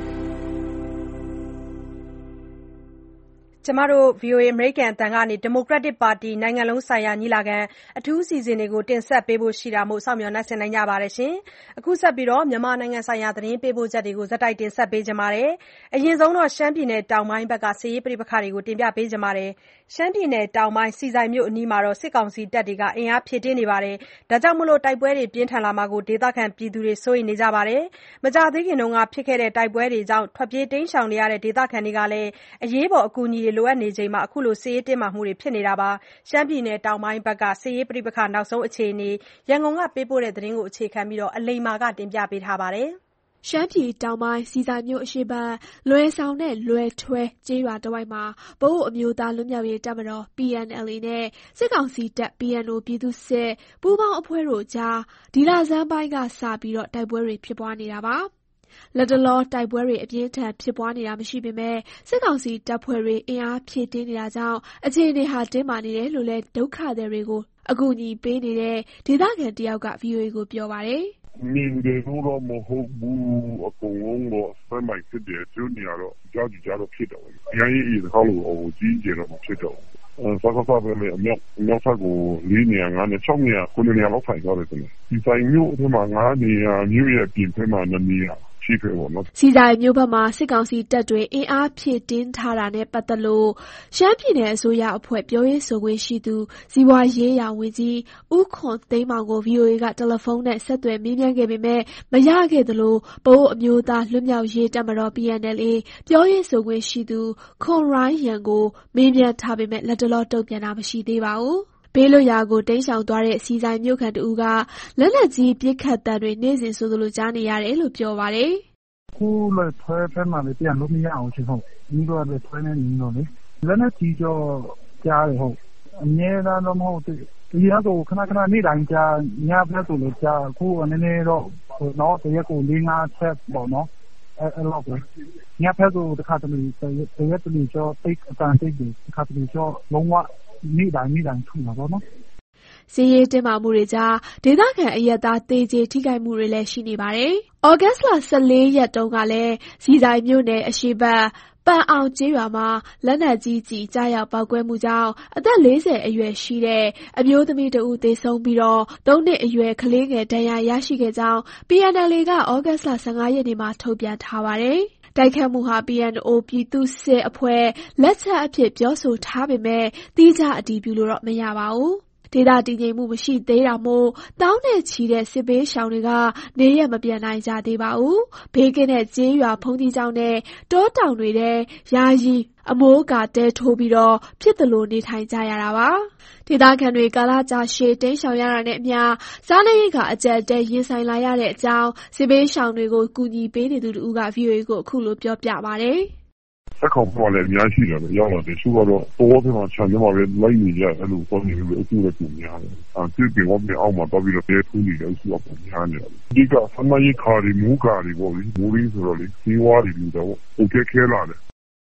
ကျမတို့ VOA American အသံကနေ Democratic Party နိုင်ငံလုံးဆိုင်ရာညီလာခံအထူးအစီအစဉ်တွေကိုတင်ဆက်ပေးဖို့ရှိတာမို့စောင့်မျှော်နှားဆင်နိုင်ကြပါတယ်ရှင်။အခုဆက်ပြီးမြန်မာနိုင်ငံဆိုင်ရာသတင်းပေးပို့ချက်တွေကိုဇက်တိုက်တင်ဆက်ပေးကြပါမယ်။အရင်ဆုံးရှမ်းပြည်နယ်တောင်ပိုင်းဘက်ကစစ်ရေးပဋိပက္ခတွေကိုတင်ပြပေးကြပါမယ်။ရှမ်းပြည်နယ်တောင်ပိုင်းဆီဆိုင်မြို့အနီးမှာစစ်ကောင်စီတပ်တွေအင်အားဖြည့်တင်းနေပါတယ်။ဒါကြောင့်တိုက်ပွဲတွေပြင်းထန်လာမှာကိုဒေသခံပြည်သူတွေစိုးရိမ်နေကြပါတယ်။မကြာသေးခင်ကဖြစ်ခဲ့တဲ့တိုက်ပွဲတွေကြောင့်ထွက်ပြေးတိမ်းရှောင်နေရတဲ့ဒေသခံတွေကလည်းအရေးပေါ်အကူအညီတွေလိုအပ်နေချိန်မှာအခုလိုစစ်ရေးတင်းမာမှုတွေဖြစ်နေတာပါ။ရှမ်းပြည်နယ်တောင်ပိုင်းဘက်ကစစ်ရေးပဋိပက္ခနောက်ဆုံးအခြေအနေရန်ကုန်ကပေးပို့တဲ့သတင်းကိုအခြေခံပြီးအလိမ္မာကတင်ပြပေးထားပါတယ်။ရှမ်းပြည်တောင်ပိုင်းဆီဆိုင်မြို့အရှေ့ဘက်လွယ်ဆောင်နဲ့လွယ်ထွဲကျေးရွာတဝိုက်မှာပအိုဝ်းအမျိုးသားလွတ်မြောက်ရေးတပ်မတော် PNLA နဲ့စစ်ကောင်စီတပ် PNO ပြည်သူ့စစ်ပူးပေါင်းအဖွဲ့တို့ကြားဒီလဆန်းပိုင်းကစပြီးတိုက်ပွဲတွေဖြစ်ပွားနေတာပါ။လတ်တလောတိုက်ပွဲတွေအပြင်းထန်ဖြစ်ပွားနေတာမရှိပေမဲ့စစ်ကောင်စီတပ်ဖွဲ့တွေအင်အားဖြည့်တင်းနေတာကြောင့်အခြေအနေတင်းမာနေတယ်လို့လည်းဒုက္ခသည်တွေကိုအကူအညီပေးနေတဲ့ဒေသခံတယောက်က VOA ကိုပြောပါတယ်။မြင်တယ်တော့မဟုတ်ဘူးအကုန်လုံးတော့စမ်းမိုက်ဖြစ်တယ်သူနေရတော့ကြောက်ကြတော့ဖြစ်တော့အရင်ကြီးခေါလို့ကြီးကျယ်တော့ဖြစ်တော့ဆောက်ပဲလေအမြောက်ဖက်ကို4 နေရာ5 နေရာ6 နေရာ9 နေရာလောက်ဆိုင်သွားတယ်ဆိုဒီဆိုင်မြို့ထဲမှာ9 နေရာမြို့ရဲ့ပြင်ထဲမှာ2 နေရာဆီဆိုင်မြို့ဘက်မှာစစ်ကောင်စီတပ်တွေအင်အားဖြည့်တင်းထားတာနဲ့ပတ်သက်လို့ရှမ်းပြည်နယ်အစိုးရအဖွဲ့ပြောရေးဆိုခွင့်ရှိသူစီးပွားရေးရာဝန်ကြီးဦးခွန်သိန်းမောင်ကို VOA ကတယ်လီဖုန်းနဲ့ဆက်သွယ်မေးမြန်းခဲ့ပေမဲ့မရခဲ့သလိုပအိုဝ်းအမျိုးသားလွတ်မြောက်ရေးတပ်မတော် PNLA ပြောရေးဆိုခွင့်ရှိသူခွန်ရိုင်းရန်ကိုမေးမြန်းထားပေမဲ့လတ်တလောတုံ့ပြန်တာမရှိသေးပါဘူး။ဘေးလွတ်ရာကိုတိမ်းရှောင်သွားတဲ့ဆီဆိုင်မြို့ခံတဦးကလက်နက်ကြီးပစ်ခတ်သံတွေနေ့စဉ်ဆိုသလိုကြားနေရတယ်လို့ပြောပါတယ်။ခုလည်းထွဲဖက်မှလည်းပြန်လို့မရအောင်ချင်းဟုတ်။ဒီတော့လည်းထွဲနေနေတော့လေလက်နက်ကြီးတော့ကြားတယ်ဟုတ်။အမြဲတမ်းတော့မဟုတ်ဘူး။ဒီကတော့ခဏနေ့တိုင်းကြားညဘက်ဆိုလည်းကြားအခုနည်းနည်းတော့တော့တရက်ကို4-5 ချက်ပေါ့နော်။အဲ့လောက်ပဲ။ညဘက်ဆိုတခါတလေတရက်တလေကျော်တိတ်အတန်တိတ်တယ်တခါတလေကျော်လုံးဝနေ့တိုင်းထူတာပေါ့နော်စစ်ရေးတင်းမာမှုတွေကြားဒေသခံအရပ်သားသေကျေထိခိုက်မှုတွေလည်းရှိနေပါတယ်။ဩဂတ်စ်လ14 ရက်တုန်းကလည်းဆီဆိုင်မြို့နယ်အရှေ့ဘက်ပန်အောင်ကျေးရွာမှာလက်နက်ကြီးကျည်ကြားရောက်ပေါက်ကွဲမှုကြောင့်အသက်40အရွယ်ရှိတဲ့အမျိုးသမီးတဦးသေဆုံးပြီး3 နှစ်အရွယ်ကလေးငယ်ဒဏ်ရာရရှိခဲ့ကြောင်း PNLA ကဩဂတ်စ်လ15 ရက်နေ့မှာထုတ်ပြန်ထားပါတယ်။တိုက်ခတ်မှုဟာ PNO ပြည်သူ့စစ်အဖွဲ့လက်ချက်အဖြစ်ပြောဆိုထားပေမဲ့သီးခြားအတည်ပြုလို့တော့မရပါဘူး။ဒေသတည်ငြိမ်မှုမရှိသေးတာမို့တောင်းနဲ့ချီတဲ့စစ်ဘေးရှောင်တွေကနေရပ်မပြန်နိုင်ကြသေးပါဘူး။ဘေးကင်းတဲ့ကျေးရွာဘုန်းကြီးကျောင်းနဲ့တောတောင်တွေထဲယာယီအမိုးကာတဲထိုးပြီးဖြစ်သလိုနေထိုင်ကြရတာပါ။ဒေသခံတွေကာလကြာရှည်တိမ်းရှောင်ရတာနဲ့အမျှစားနပ်ရိက္ခာအကျပ်အတည်းရင်ဆိုင်လာရတဲ့အကြောင်းစစ်ဘေးရှောင်တွေကိုကူညီပေးနေသူတဦးက VOA ကိုအခုလိုပြောပြပါတယ်။ဆက်ကောင်ပေါ်လည်းအများရှိတယ်ရောက်လာတယ်သူကတော့တော်တော်မှချမ်းသာပဲလိုက်နေကြအဲ့လိုပုံနေလို့အကျိုးလည်းပုံများတယ်သူပြင်ဝတ်အောက်မှာတော့ပြီးတော့တဲထူးနေတယ်သူကပုံများနေတယ်ဒီကဆမကြီးခါရီမူကာရီပေါ့လေမူရင်းဆိုတော့လေစီဝါရီလူတော့โอเคခဲလာတယ်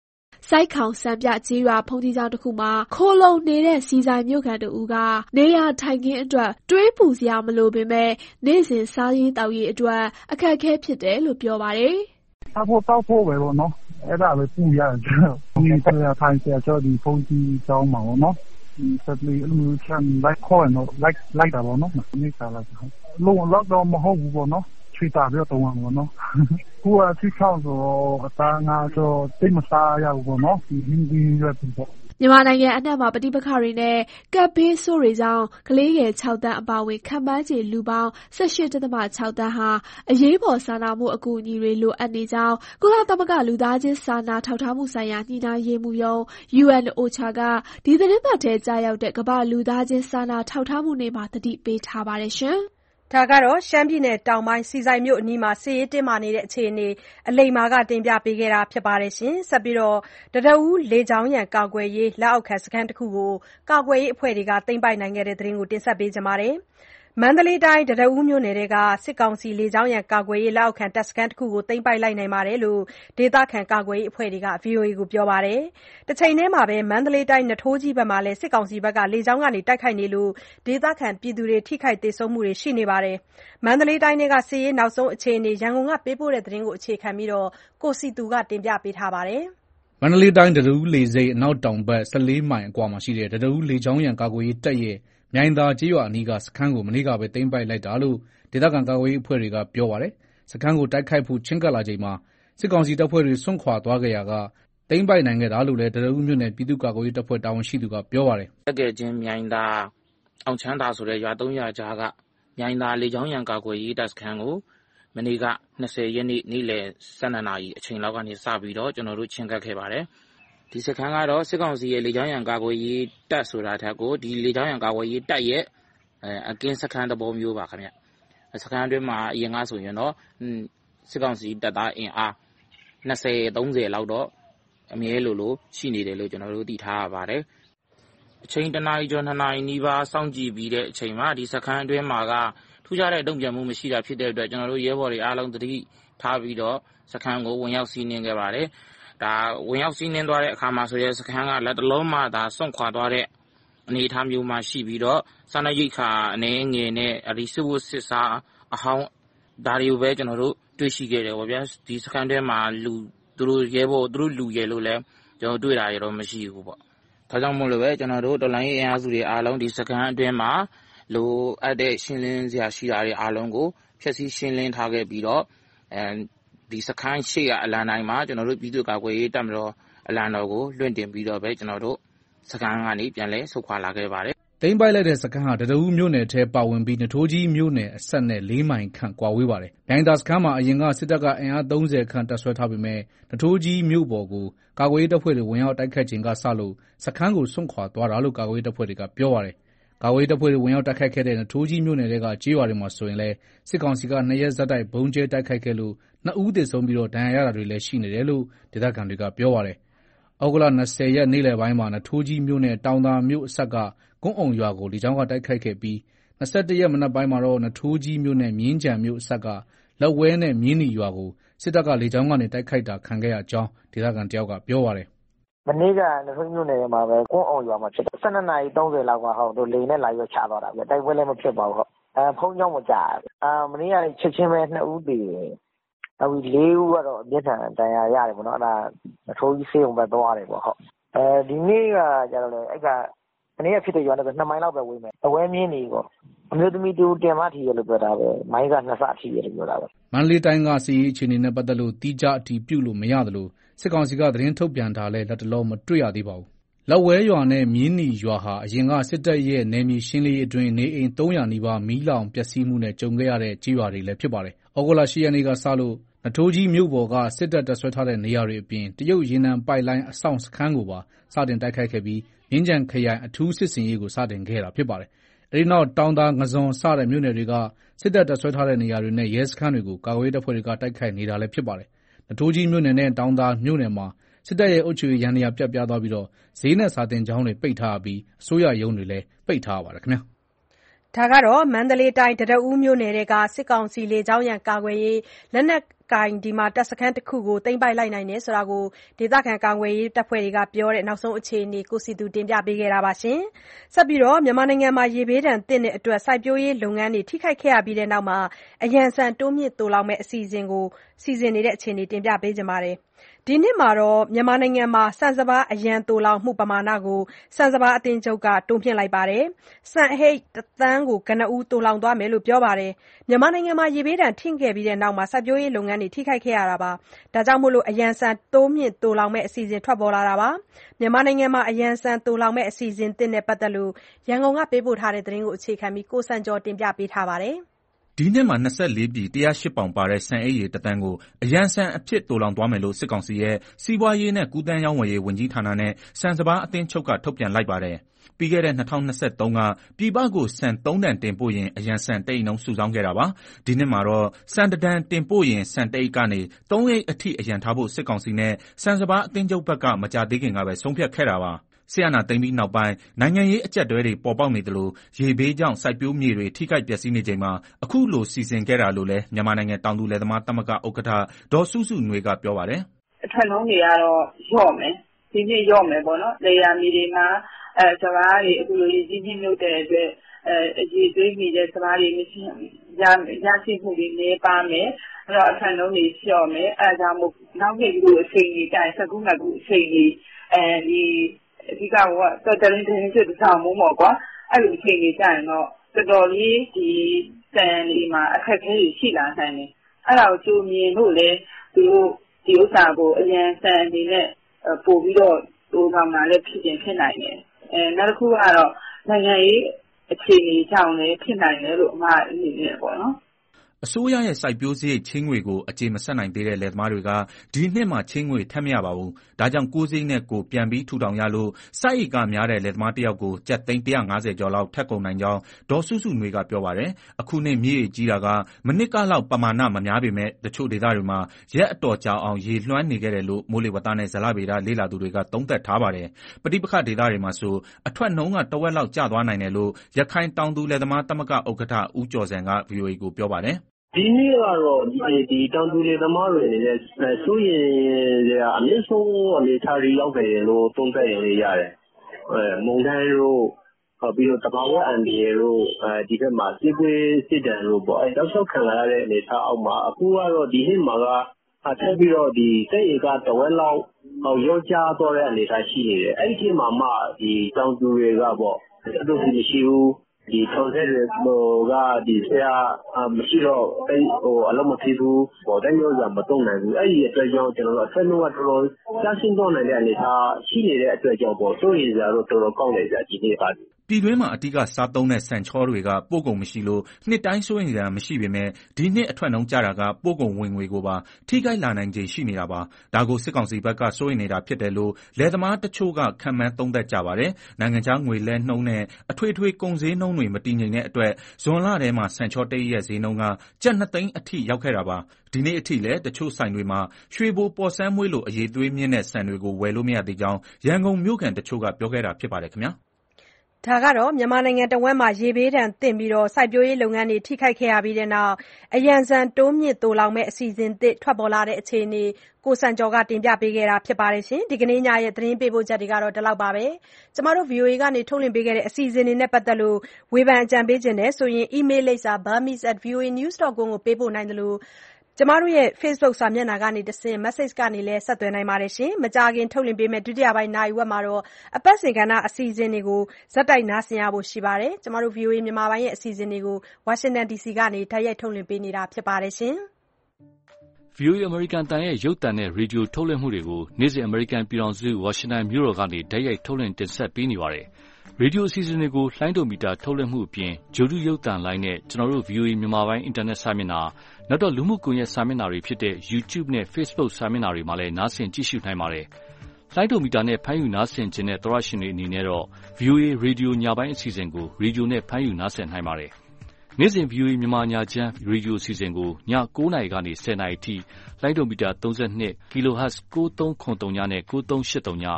စိုက်ခေါင်စံပြကျေးရွာဘုန်းကြီးကျောင်းတစ်ခုမှာခိုလှုံနေတဲ့စီဆိုင်မြို့ခံတဦးကနေရာထိုင်ခင်းအတွက်တွေးပူစရာမလိုပေမဲ့နေ့စဉ်စားရေးတောက်ရေးအတွက်အခက်အခဲဖြစ်တယ်လို့ပြောပါတယ်။တောက်ဖို့ပဲပေါ့နော်။အဲ့ဒါပဲပူရတယ်။ဒီဆရာထိုင်ဆရာကျော်ဒီဘုန်းကြီးကျောင်းမှာပေါ့နော်။ဒီစက်လီအမှုချမ်းလိုက်ခေါ်နော်လိုက်တာပေါ့နော်။နေ့စားလိုက်လုံးလောက်တော့မဟုတ်ဘူးပေါ့နော်။ချွေတာပြောတော့မှာပေါ့နော်။ခုကထိချောင်းဆိုအသားငါဆိုတိတ်မစားရဘူးပေါ့နော်။ဒီဟင်းဒီရွက်ပေါ့မြန်မာနိုင်ငံအနှံ့မှာပဋိပက္ခတွေနဲ့ကပ်ဘေးဆိုးတွေကြောင့်ကလေးငယ်6 သန်းအပါအဝင်ခန့်မှန်းခြေလူပေါင်း 18.6 သန်းဟာအရေးပေါ်စာနာမှုအကူအညီတွေလိုအပ်နေကြောင်းကုလသမဂ္ဂလူသားချင်းစာနာထောက်ထားမှုဆိုင်ရာညှိနှိုင်းရေးမှူးရုံး UNOCHA ကဒီသီတင်းပတ်ထဲကျရောက်တဲ့ကမ္ဘာလူသားချင်းစာနာထောက်ထားမှုနေ့မှာသတိပေးထားပါတယ်ရှင်။ဒါကတော့ရှမ်းပြည်နယ်တောင်ပိုင်းဆီဆိုင်မြို့အနီးမှာစစ်ရေးတင်းမာနေတဲ့အခြေအနေအလိမ္မာကတင်ပြပေးခဲ့တာဖြစ်ပါတယ်ရှင်။ဆက်ပြီးတော့တရဦးလေကြောင်းရန်ကာကွယ်ရေးလက်အောက်ခံစခန်းတစ်ခုကိုကာကွယ်ရေးအဖွဲ့တွေကသိမ်းပိုက်နိုင်ခဲ့တဲ့သတင်းကိုတင်ဆက်ပေးကြပါမယ်။မန္တလေးတိုင်းတရဦးမြို့နယ်ကစစ်ကောင်စီလေကြောင်းရန်ကာကွယ်ရေးလက်အောက်ခံတပ်စခန်းတစ်ခုကိုသိမ်းပိုက်လိုက်နိုင်ပါတယ်လို့ဒေသခံကာကွယ်ရေးအဖွဲ့တွေက VOA ကိုပြောပါတယ်။တစ်ချိန်တည်းမှာပဲမန္တလေးတိုင်းနထိုးကြီးဘက်မှာလည်းစစ်ကောင်စီဘက်ကလေကြောင်းကနေတိုက်ခိုက်နေလို့ဒေသခံပြည်သူတွေထိခိုက်ဒေဆုံးမှုတွေရှိနေပါတယ်။မန္တလေးတိုင်းကစစ်ရေးနောက်ဆုံးအခြေအနေရန်ကုန်ကပေးပို့တဲ့သတင်းကိုအခြေခံပြီးကိုစီတူကတင်ပြပေးထားပါတယ်။မန္တလေးတိုင်းတရဦးလေဆိပ်အနောက်တောင်ဘက်14 မိုင်အကွာမှာရှိတဲ့တရဦးလေကြောင်းရန်ကာကွယ်ရေးတပ်ရဲ့မြိုင်သာကျေးရွာအနီးကစခန်းကိုမနေ့ကပဲသိမ်းပိုက်လိုက်တာလို့ဒေသခံကာကွယ်ရေးအဖွဲ့တွေကပြောပါတယ်။စခန်းကိုတိုက်ခိုက်ဖို့ချဉ်းကပ်လာချိန်မှာစစ်ကောင်စီတပ်ဖွဲ့တွေစွန့်ခွာသွားခဲ့ရာကသိမ်းပိုက်နိုင်ခဲ့တာလို့လည်းတရဦးမြို့နယ်ပြည်သူ့ကာကွယ်ရေးတပ်ဖွဲ့တာဝန်ရှိသူကပြောပါတယ်။တကယ်ချင်းမြိုင်သာအောင်ချမ်းသာဆိုတဲ့ရွာ3ရွာကြားကမြိုင်သာလေကြောင်းရန်ကာကွယ်ရေးတပ်စခန်းကိုမနေ့က20 ရက်နေ့လယ်12 နာရီအချိန်လောက်ကနေစပြီးတော့ကျွန်တော်တို့ချဉ်းကပ်ခဲ့ပါတယ်။ဒီစခန်းကတော့စစ်ကောင်စီရဲ့လေကြောင်းရန်ကာကွယ်ရေးတပ်ဆိုတာထက်ကိုဒီလေကြောင်းရန်ကာကွယ်ရေးတပ်ရဲ့အကင်းစခန်းတဘောမျိုးပါခင်ဗျ။စခန်းအတွင်းမှာအရင်ကဆိုရင်တော့စစ်ကောင်စီတပ်သားအင်အား20-30လောက်တော့အမြဲလိုရှိနေတယ်လို့ကျွန်တော်တို့သိထားရပါတယ်။အချိန်1 နာရီကျော်2 နာရီနီးပါးစောင့်ကြည့်ပြီးတဲ့အချိန်မှာဒီစခန်းအတွင်းမှာကထူးခြားတဲ့တုံ့ပြန်မှုမရှိတာဖြစ်တဲ့အတွက်ကျွန်တော်တို့ရဲဘော်တွေအားလုံးသတိထားပြီးတော့စခန်းကိုဝင်ရောက်စီးနင်းခဲ့ပါတယ်။ဒါဝင်ရောက်စီးနင်းသွားတဲ့အခါမှာဆိုရဲစခန်းကလက်တလုံးမှဒါစွန့်ခွာသွားတဲ့အနေအထားမျိုးမှရှိပြီးတော့စားနပ်ရိက္ခာအနေငယ်နဲ့ဒီစစ်ဝတ်စစ်စားအဟောင်းဒါတွေကိုပဲကျွန်တော်တို့တွေ့ရှိခဲ့တယ်ပေါ့ဗျာဒီစခန်းထဲမှာသူတို့ရဲဘော်သူတို့လူရဲလို့လည်းကျွန်တော်တွေ့တာရတော့မရှိဘူးပေါ့ဒါကြောင့်မို့လို့ပဲကျွန်တော်တို့တော်လိုင်းရေးအင်အားစုတွေအားလုံးဒီစခန်းအတွင်းမှာလိုအပ်တဲ့ရှင်းလင်းစရာရှိတာတွေအားလုံးကိုဖျက်ဆီးရှင်းလင်းထားခဲ့ပြီးတော့ဒီစခန်းရှိရာအလံတိုင်းမှာကျွန်တော်တို့ပြည်သူ့ကာကွယ်ရေးတပ်မတော်အလံတော်ကိုလွှင့်တင်ပြီးတော့ပဲကျွန်တော်တို့စခန်းကနေပြန်လဲဆုတ်ခွာလာခဲ့ပါတယ်။သိမ်းပိုက်လိုက်တဲ့စခန်းဟာတရဦးမြို့နယ်ထဲပါဝင်ပြီးနထိုးကြီးမြို့နယ်အစပ်နဲ့4 မိုင်ခန့်ကွာဝေးပါတယ်။မြိုင်သာစခန်းမှာအရင်ကစစ်တပ်ကအင်အား30ခန့်တပ်ဆွဲထားပေမဲ့နထိုးကြီးမြို့ပေါ်ကိုကာကွယ်ရေးတပ်ဖွဲ့တွေဝင်ရောက်တိုက်ခတ်ချိန်ကစလို့စခန်းကိုစွန့်ခွာသွားတာလို့ကာကွယ်ရေးတပ်ဖွဲ့တွေကပြောပါတယ်။ကာကွယ်ရေးတပ်ဖွဲ့တွေဝင်ရောက်တိုက်ခိုက်ခဲ့တဲ့နထိုးကြီးမြို့နယ်ကကျေးရွာတွေမှာဆိုရင်လည်းစစ်ကောင်စီက2 ရက်ဆက်တိုက်ဘုံကျဲတိုက်ခိုက်ခဲ့လို့2 ဦးသေဆုံးပြီးတော့ဒဏ်ရာရတာတွေလည်းရှိနေတယ်လို့ဒေသခံတွေကပြောပါတယ်။ဩဂုတ်လ20 ရက်နေ့လယ်ပိုင်းမှာနထိုးကြီးမြို့နယ်တောင်သာမြို့အစပ်ကကွန်းအောင်ရွာကိုလေကြောင်းကတိုက်ခိုက်ခဲ့ပြီး21 ရက်မနက်ပိုင်းမှာတော့နထိုးကြီးမြို့နယ်မြင်းကြံမြို့အစပ်ကလက်ဝဲနဲ့မြင်းနီရွာကိုစစ်တပ်ကလေကြောင်းကနေတိုက်ခိုက်တာခံခဲ့ရကြောင်းဒေသခံတယောက်ကပြောပါတယ်။မနေ့ကနထိုးမြို့နယ်မှာပဲကွန်းအောင်ရွာမှာဖြစ်တယ်12 နာရီ 30လောက်ကတို့လေနဲ့လာရွက်ချသွားတာပြတိုက်ပွဲလည်းမဖြစ်ပါဘူး။ဖုံးကြောင်းမကြမနေ့ကချက်ချင်းပဲ2 ဦးသေတယ်။နောက်ပြီး4 ဦးကတော့အပြစ်ဒဏ်ဒဏ်ရာရတယ်ပေါ့နော်အဲ့ဒါနထိုးကြီးဆေးရုံပဲသွားတယ်ပေါ့ဒီနေ့ကကျတော့လေအဲ့ကမနေ့ကဖြစ်တဲ့ရွာနဲ့2 မိုင်လောက်ပဲဝေးမယ်အဝဲမြင်းနေပေါ့အမျိုးသမီးတူတင်မထီရလို့ပြောတာပဲမိုင်းက2 ဆထီရလို့ပြောတာပဲမန္တလေးတိုင်းကစီရေးအခြေအနေနဲ့ပတ်သက်လို့တိကျအတည်ပြုလို့မရသလိုစစ်ကောင်စီကသတင်းထုတ်ပြန်တာလည်းလက်တလုံးမတွေ့ရသေးပါဘူး။လက်ဝဲရွာနဲ့မြင်းနီရွာဟာအရင်ကစစ်တပ်ရဲ့နယ်မြေရှင်းလင်းရေးအတွင်းနေအိမ်300 နီးပါးမီးလောင်ပျက်စီးမှုနဲ့ကြုံခဲ့ရတဲ့ကြေးရွာတွေလည်းဖြစ်ပါတယ်။ဩဂုတ်လ10 ရက်နေ့ကစလို့နထိုးကြီးမြို့ပေါ်ကစစ်တပ်တပ်ဆွဲထားတဲ့နေရာတွေအပြင်တရုတ်ရေနံပိုက်လိုင်းအဆောင်စခန်းကိုပါစတင်တိုက်ခိုက်ခဲ့ပြီးမြင်းကြံခရိုင်အထူးစစ်စင်ရေးကိုစတင်ခဲ့တာဖြစ်ပါတယ်။အဲဒီနောက်တောင်သာငဇွန်စတဲ့မြို့နယ်တွေကစစ်တပ်တပ်ဆွဲထားတဲ့နေရာတွေနဲ့ရဲစခန်းတွေကိုကာကွယ်ရေးတပ်ဖွဲ့တွေကတိုက်ခိုက်နေတာလည်းဖြစ်ပါတယ်။နထိုးကြီးမြို့နယ်နဲ့တောင်သာမြို့နယ်မှာစစ်တပ်ရဲ့အုပ်ချုပ်ရေးယန္တရားပြတ်ပြားသွားပြီးတော့ဈေးနဲ့စာတင်ကျောင်းတွေပိတ်ထားပြီးအစိုးရရုံးတွေလည်းပိတ်ထားပါတယ်ခင်ဗျာ။ဒါကတော့မန္တလေးတိုင်းတရဦးမြို့နယ်ကစစ်ကောင်စီလေကြောင်းရန်ကာကွယ်ရေးလက်နက်ကင်တပ်စခန်းတစ်ခုကိုသိမ်းပိုက်လိုက်နိုင်တယ်ဆိုတာကိုဒေသခံကာကွယ်ရေးတပ်ဖွဲ့တွေကပြောတဲ့နောက်ဆုံးအခြေအနေကိုစီသူတင်ပြပေးခဲ့တာပါရှင်။ဆက်ပြီးတော့မြန်မာနိုင်ငံမှာရေဘေးဒဏ်သင့်တဲ့အတွက်စိုက်ပျိုးရေးလုပ်ငန်းတွေထိခိုက်ခဲ့ရပြီးတဲ့နောက်မှာအရန်ဆန်တိုးမြင့်သိုလှောင်မဲ့အစီအစဉ်ကိုစီစဉ်နေတဲ့အခြေအနေတင်ပြပေးကြပါမယ်။ဒီနှစ်မှာတော့မြန်မာနိုင်ငံမှာဆန်စပါးအရန်သိုလှောင်မှုပမာဏကိုဆန်စပါးအသင်းချုပ်ကတိုးမြင့်လိုက်ပါတယ်။ဆန်အဟိတ်1သန်းကိုကနဦးသိုလှောင်သွားမယ်လို့ပြောပါတယ်။မြန်မာနိုင်ငံမှာရေဘေးဒဏ်ထိခဲ့ပြီးတဲ့နောက်မှာစိုက်ပျိုးရေးလုပ်ငန်းတွေထိခိုက်ခဲ့ရတာပါ။ဒါကြောင့်မို့အရန်ဆန်တိုးမြင့်သိုလှောင်မဲ့အစီအစဉ်ထွက်ပေါ်လာတာပါ။မြန်မာနိုင်ငံမှာအရန်ဆန်သိုလှောင်မဲ့အစီအစဉ်သစ်နဲ့ပတ်သက်လို့ရန်ကုန်ကပေးပို့ထားတဲ့သတင်းကိုအခြေခံပြီးကိုစံကျော်တင်ပြပေးထားပါတယ်။ဒီနှစ်မှာ24ပြည်108ပေါင်ပါတဲ့ဆန်အိတ်ရေ1သန်းကိုအရန်ဆန်အဖြစ်သိုလှောင်သွားမယ်လို့စစ်ကောင်စီရဲ့စီးပွားရေးနဲ့ကူးသန်းရောင်းဝယ်ရေးဝန်ကြီးဌာနနဲ့ဆန်စပါးအသင်းချုပ်ကထုတ်ပြန်လိုက်ပါတယ်။ပြီးခဲ့တဲ့2023ကပြည်ပကိုဆန်3တန်တင်ပို့ရင်အရန်ဆန်တိတ်နှုံစုဆောင်းခဲ့တာပါ။ဒီနှစ်မှာတော့ဆန်တန်တင်ပို့ရင်ဆန်တိတ်ကနေ3ရိတ်အထိအရန်ထားဖို့စစ်ကောင်စီနဲ့ဆန်စပါးအသင်းချုပ်ဘက်ကမကြသေးခင်ကပဲဆုံးဖြတ်ခဲ့တာပါ။ဆီယနာသိမ်းပြီးနောက်ပိုင်းနိုင်ငံရေးအကျပ်တွဲတွေပေါ်ပေါက်နေသလိုရေဘေးကြောင့်စိုက်ပျိုးမြေတွေထိခိုက်ပျက်စီးနေချိန်မှာအခုလိုစီစဉ်ခဲ့တာလို့လည်းမြန်မာနိုင်ငံတောင်သူလယ်သမားသမဂ္ဂဥက္ကဋ္ဌဒေါ်စုစုနွေကပြောပါတယ်။အထက်နှုန်းတွေကတော့ရော့မယ်ဒီနေ့ရော့မယ်ပေါ့နော်လေယာမြေတွေမှာစပါးတွေအခုလိုရည်ကြီးမြုပ်တဲ့အတွက်အရေးသွေးမိတဲ့စပါးတွေမရှိရရှိမှုတွေနေပါမယ်အဲ့တော့အထက်နှုန်းတွေလျှော့မယ်အဲဒါကြောင့်မို့နောက်နှစ်ခုအချိန်ကြီးတိုင်19နှစ်ခုအချိန်ကြီးဒီအဓိကကတော်တော်လေးတင်းစစ်ဆောင်မှုပေါ့ကွာအဲ့လိုအချိန်ကြီးတိုင်တော့တော်တော်လေးဒီစံဒီမှာအခက်အခဲရှိလာနိုင်တယ်အဲ့ဒါကိုကြိုမြင်လို့လေသူတို့ဒီဥစ္စာကိုအရင်စံအနေနဲ့ပို့ပြီးတော့ဟိုကောင်လာလည်းဖြစ်နိုင်တယ်နောက်တစ်ခုကတော့နိုင်ငံရေးအခြေအနေကြောင့်လည်းဖြစ်နိုင်တယ်လို့အမှားအနေနဲ့ပေါ့နော်အစိုးရရဲ့စိုက်ပျိုးစရိတ်ချင်းငွေကိုအကျေမဆက်နိုင်သေးတဲ့လယ်သမားတွေကဒီနှစ်မှာချင်းငွေထပ်မရပါဘူး။ဒါကြောင့်ကိုယ်စိတ်နဲ့ကိုပြန်ပြီးထူထောင်ရလို့စိုက်ဧကများတဲ့လယ်သမားတယောက်ကိုကျပ်သိန်း150ကျော်လောက်ထပ်ကုန်နိုင်ကြောင်းဒေါ်စုစုနွေကပြောပါတယ်။အခုနှစ်မြေရေကြီးတာကမနှစ်ကလောက်ပမာဏမများပေမဲ့တချို့ဒေသတွေမှာရက်အတော်ကြာအောင်ရေလွှမ်းနေခဲ့တယ်လို့မိုးလေဝသနဲ့ဇလဗေဒလေ့လာသူတွေကသုံးသပ်ထားပါတယ်။ပဋိပက္ခဒေသတွေမှာဆိုအထွက်နှုန်းကတဝက်လောက်ကျသွားနိုင်တယ်လို့ရခိုင်တောင်သူလယ်သမားသမဂ္ဂဥက္ကဋ္ဌဦးကျော်စံက VOA ကိုပြောပါတယ်။ဒီနေ့ကတော့ဒီတောင်သူလယ်သမားတွေအနေနဲ့စိုးရင်အမြင့်ဆုံးအနေထားတွေရောက်နေတယ်လို့သုံးသပ်ရင်လည်းရတယ်။မုန်တိုင်းတို့ပြီးတော့တဘာဝအန်ဒီတို့ဒီဘက်မှာစစ်ပွဲစစ်တမ်းတို့ပေါ့တောက်လျှောက်ခံလာရတဲ့အနေထားအောက်မှာအခုကတော့ဒီနှစ်မှာကထပ်ပြီးတော့ဒီစိတ်ဧကတဝက်လောက်ရောကျသွားတဲ့အနေထားရှိနေတယ်။အဲ့ဒီချိန်မှာမှဒီတောင်သူတွေကပေါ့အဲ့လိုမရှိဘူးဒီထောင်ဆက်တွေကဒီဆရာမရှိတော့အလုံးမဖြစ်ဘူးပေါ်တဲ့မျိုးကမတုံ့နိုင်ဘူးအဲ့ဒီအတွက်ကြောင့်ကျွန်တော်တို့အထက်နှုန်းကတော်တော်ကျဆင်းသွားနိုင်တဲ့အနေအထားရှိနေတဲ့အတွက်ကြောင့်ပေါ့စိုးရိမ်စရာတော့တော်တော်ကောင်းနေကြဒီနေ့ပါပြည်တွင်းမှာအဓိကစားသုံးတဲ့ဆန်ချောတွေကပို့ကုန်မရှိလို့နှစ်တိုင်းစိုးရိမ်စရာမရှိပေမဲ့ဒီနှစ်အထွက်နှုန်းကျတာကပို့ကုန်ဝင်ငွေကိုပါထိခိုက်လာနိုင်ခြေရှိနေတာပါဒါကိုစစ်ကောင်စီဘက်ကစိုးရိမ်နေတာဖြစ်တယ်လို့လယ်သမားတချို့ကခံမှန်းသုံးသပ်ကြပါတယ်နိုင်ငံခြားငွေလဲနှုန်းနဲ့အထွေထွေကုန်ဈေးနှုန်းတွေမတည်ငြိမ်တဲ့အတွက်ဇွန်လထဲမှာဆန်ချောတရက်ဈေးနှုန်းကကျပ်2သိန်းအထိရောက်ခဲ့တာပါဒီနေ့အထိလည်းတချို့ဆိုင်တွေမှာရွှေဘိုပေါ်ဆန်းမွေးလိုအရေးသွေးမြင့်တဲ့ဆန်တွေကိုဝယ်လို့မရသေးကြောင်းရန်ကုန်မြို့ကန်တချို့ကပြောခဲ့တာဖြစ်ပါတယ်ခင်ဗျာဒါကတော့မြန်မာနိုင်ငံတဝန်းမှာရေဘေးဒဏ်သင့်ပြီးစိုက်ပျိုးရေးလုပ်ငန်းတွေထိခိုက်ခဲ့ရပြီးတဲ့နောက်အရန်ဆန်တိုးမြင့်သိုလှောင်မဲ့အစီအစဉ်သစ်ထွက်ပေါ်လာတဲ့အခြေအနေကိုစံကျော်ကတင်ပြပေးခဲ့တာဖြစ်ပါတယ်ရှင်ဒီကနေ့ညရဲ့သတင်းပေးပို့ချက်တွေကတော့ဒီလောက်ပါပဲကျမတို့ VOA ကနေထုတ်လွှင့်ပေးခဲ့တဲ့အစီအစဉ်တွေနဲ့ပတ်သက်လို့ဝေဖန်အကြံပေးခြင်းနဲ့ဆိုရင် email လိပ်စာ burmese@voanews.com ကိုပေးပို့နိုင်တယ်လို့ကျမတို့ရဲ့ Facebook စာမျက်နှာကနေတဆင့် message ကနေလည်းဆက်သွယ်နိုင်ပါတယ်ရှင်။မကြာခင်ထုတ်လွှင့်ပေးမယ့်ဒုတိယပိုင်းနာရီဝက်မှာတော့အပတ်စဉ်ကဏ္ဍအစီအစဉ်တွေကိုဇက်တိုက်နားဆင်ရဖို့ရှိပါတယ်။ကျမတို့ VOA မြန်မာပိုင်းရဲ့အစီအစဉ်တွေကို Washington DC ကနေတိုက်ရိုက်ထုတ်လွှင့်ပေးနေတာဖြစ်ပါတယ်ရှင်။ VOA အမေရိကန်တန်ရဲ့ရုပ်သံနဲ့ရေဒီယိုထုတ်လွှင့်မှုတွေကိုနေ့စဉ်အမေရိကန်ပြည်ထောင်စုဝါရှင်တန်မြို့တော်ကနေတိုက်ရိုက်ထုတ်လွှင့်တင်ဆက်ပေးနေပါတယ်။ရေဒီယိုအစီအစဉ်တွေကိုလှိုင်းဒိုမီတာထုတ်လွှင့်မှုအပြင်ဂြိုလ်တုရုပ်သံလိုင်းနဲ့ကျွန်တော်တို့ VOA မြန်မာပိုင်းအင်တာနက်စာမျက်နှာနောက်တော့လူမှုကွန်ရက်စာမျက်နှာတွေဖြစ်တဲ့ YouTube နဲ့ Facebook စာမျက်နှာတွေမှာလည်းနားဆင်ကြည့်ရှုနိုင်ပါတယ်။လှိုင်းဒိုမီတာနဲ့ဖမ်းယူနားဆင်ခြင်းတဲ့သောရရှင်တွေအနေနဲ့တော့ VOA ရေဒီယိုညပိုင်းအစီအစဉ်ကိုရေဒီယိုနဲ့ဖမ်းယူနားဆင်နိုင်ပါတယ်။နေ့စဉ် VOA မြန်မာညချမ်းရေဒီယိုအစီအစဉ်ကိုည9:00 နာရီကနေ10:00 နာရီထိလှိုင်းဒိုမီတာ32 kHz 9303နဲ့9383ည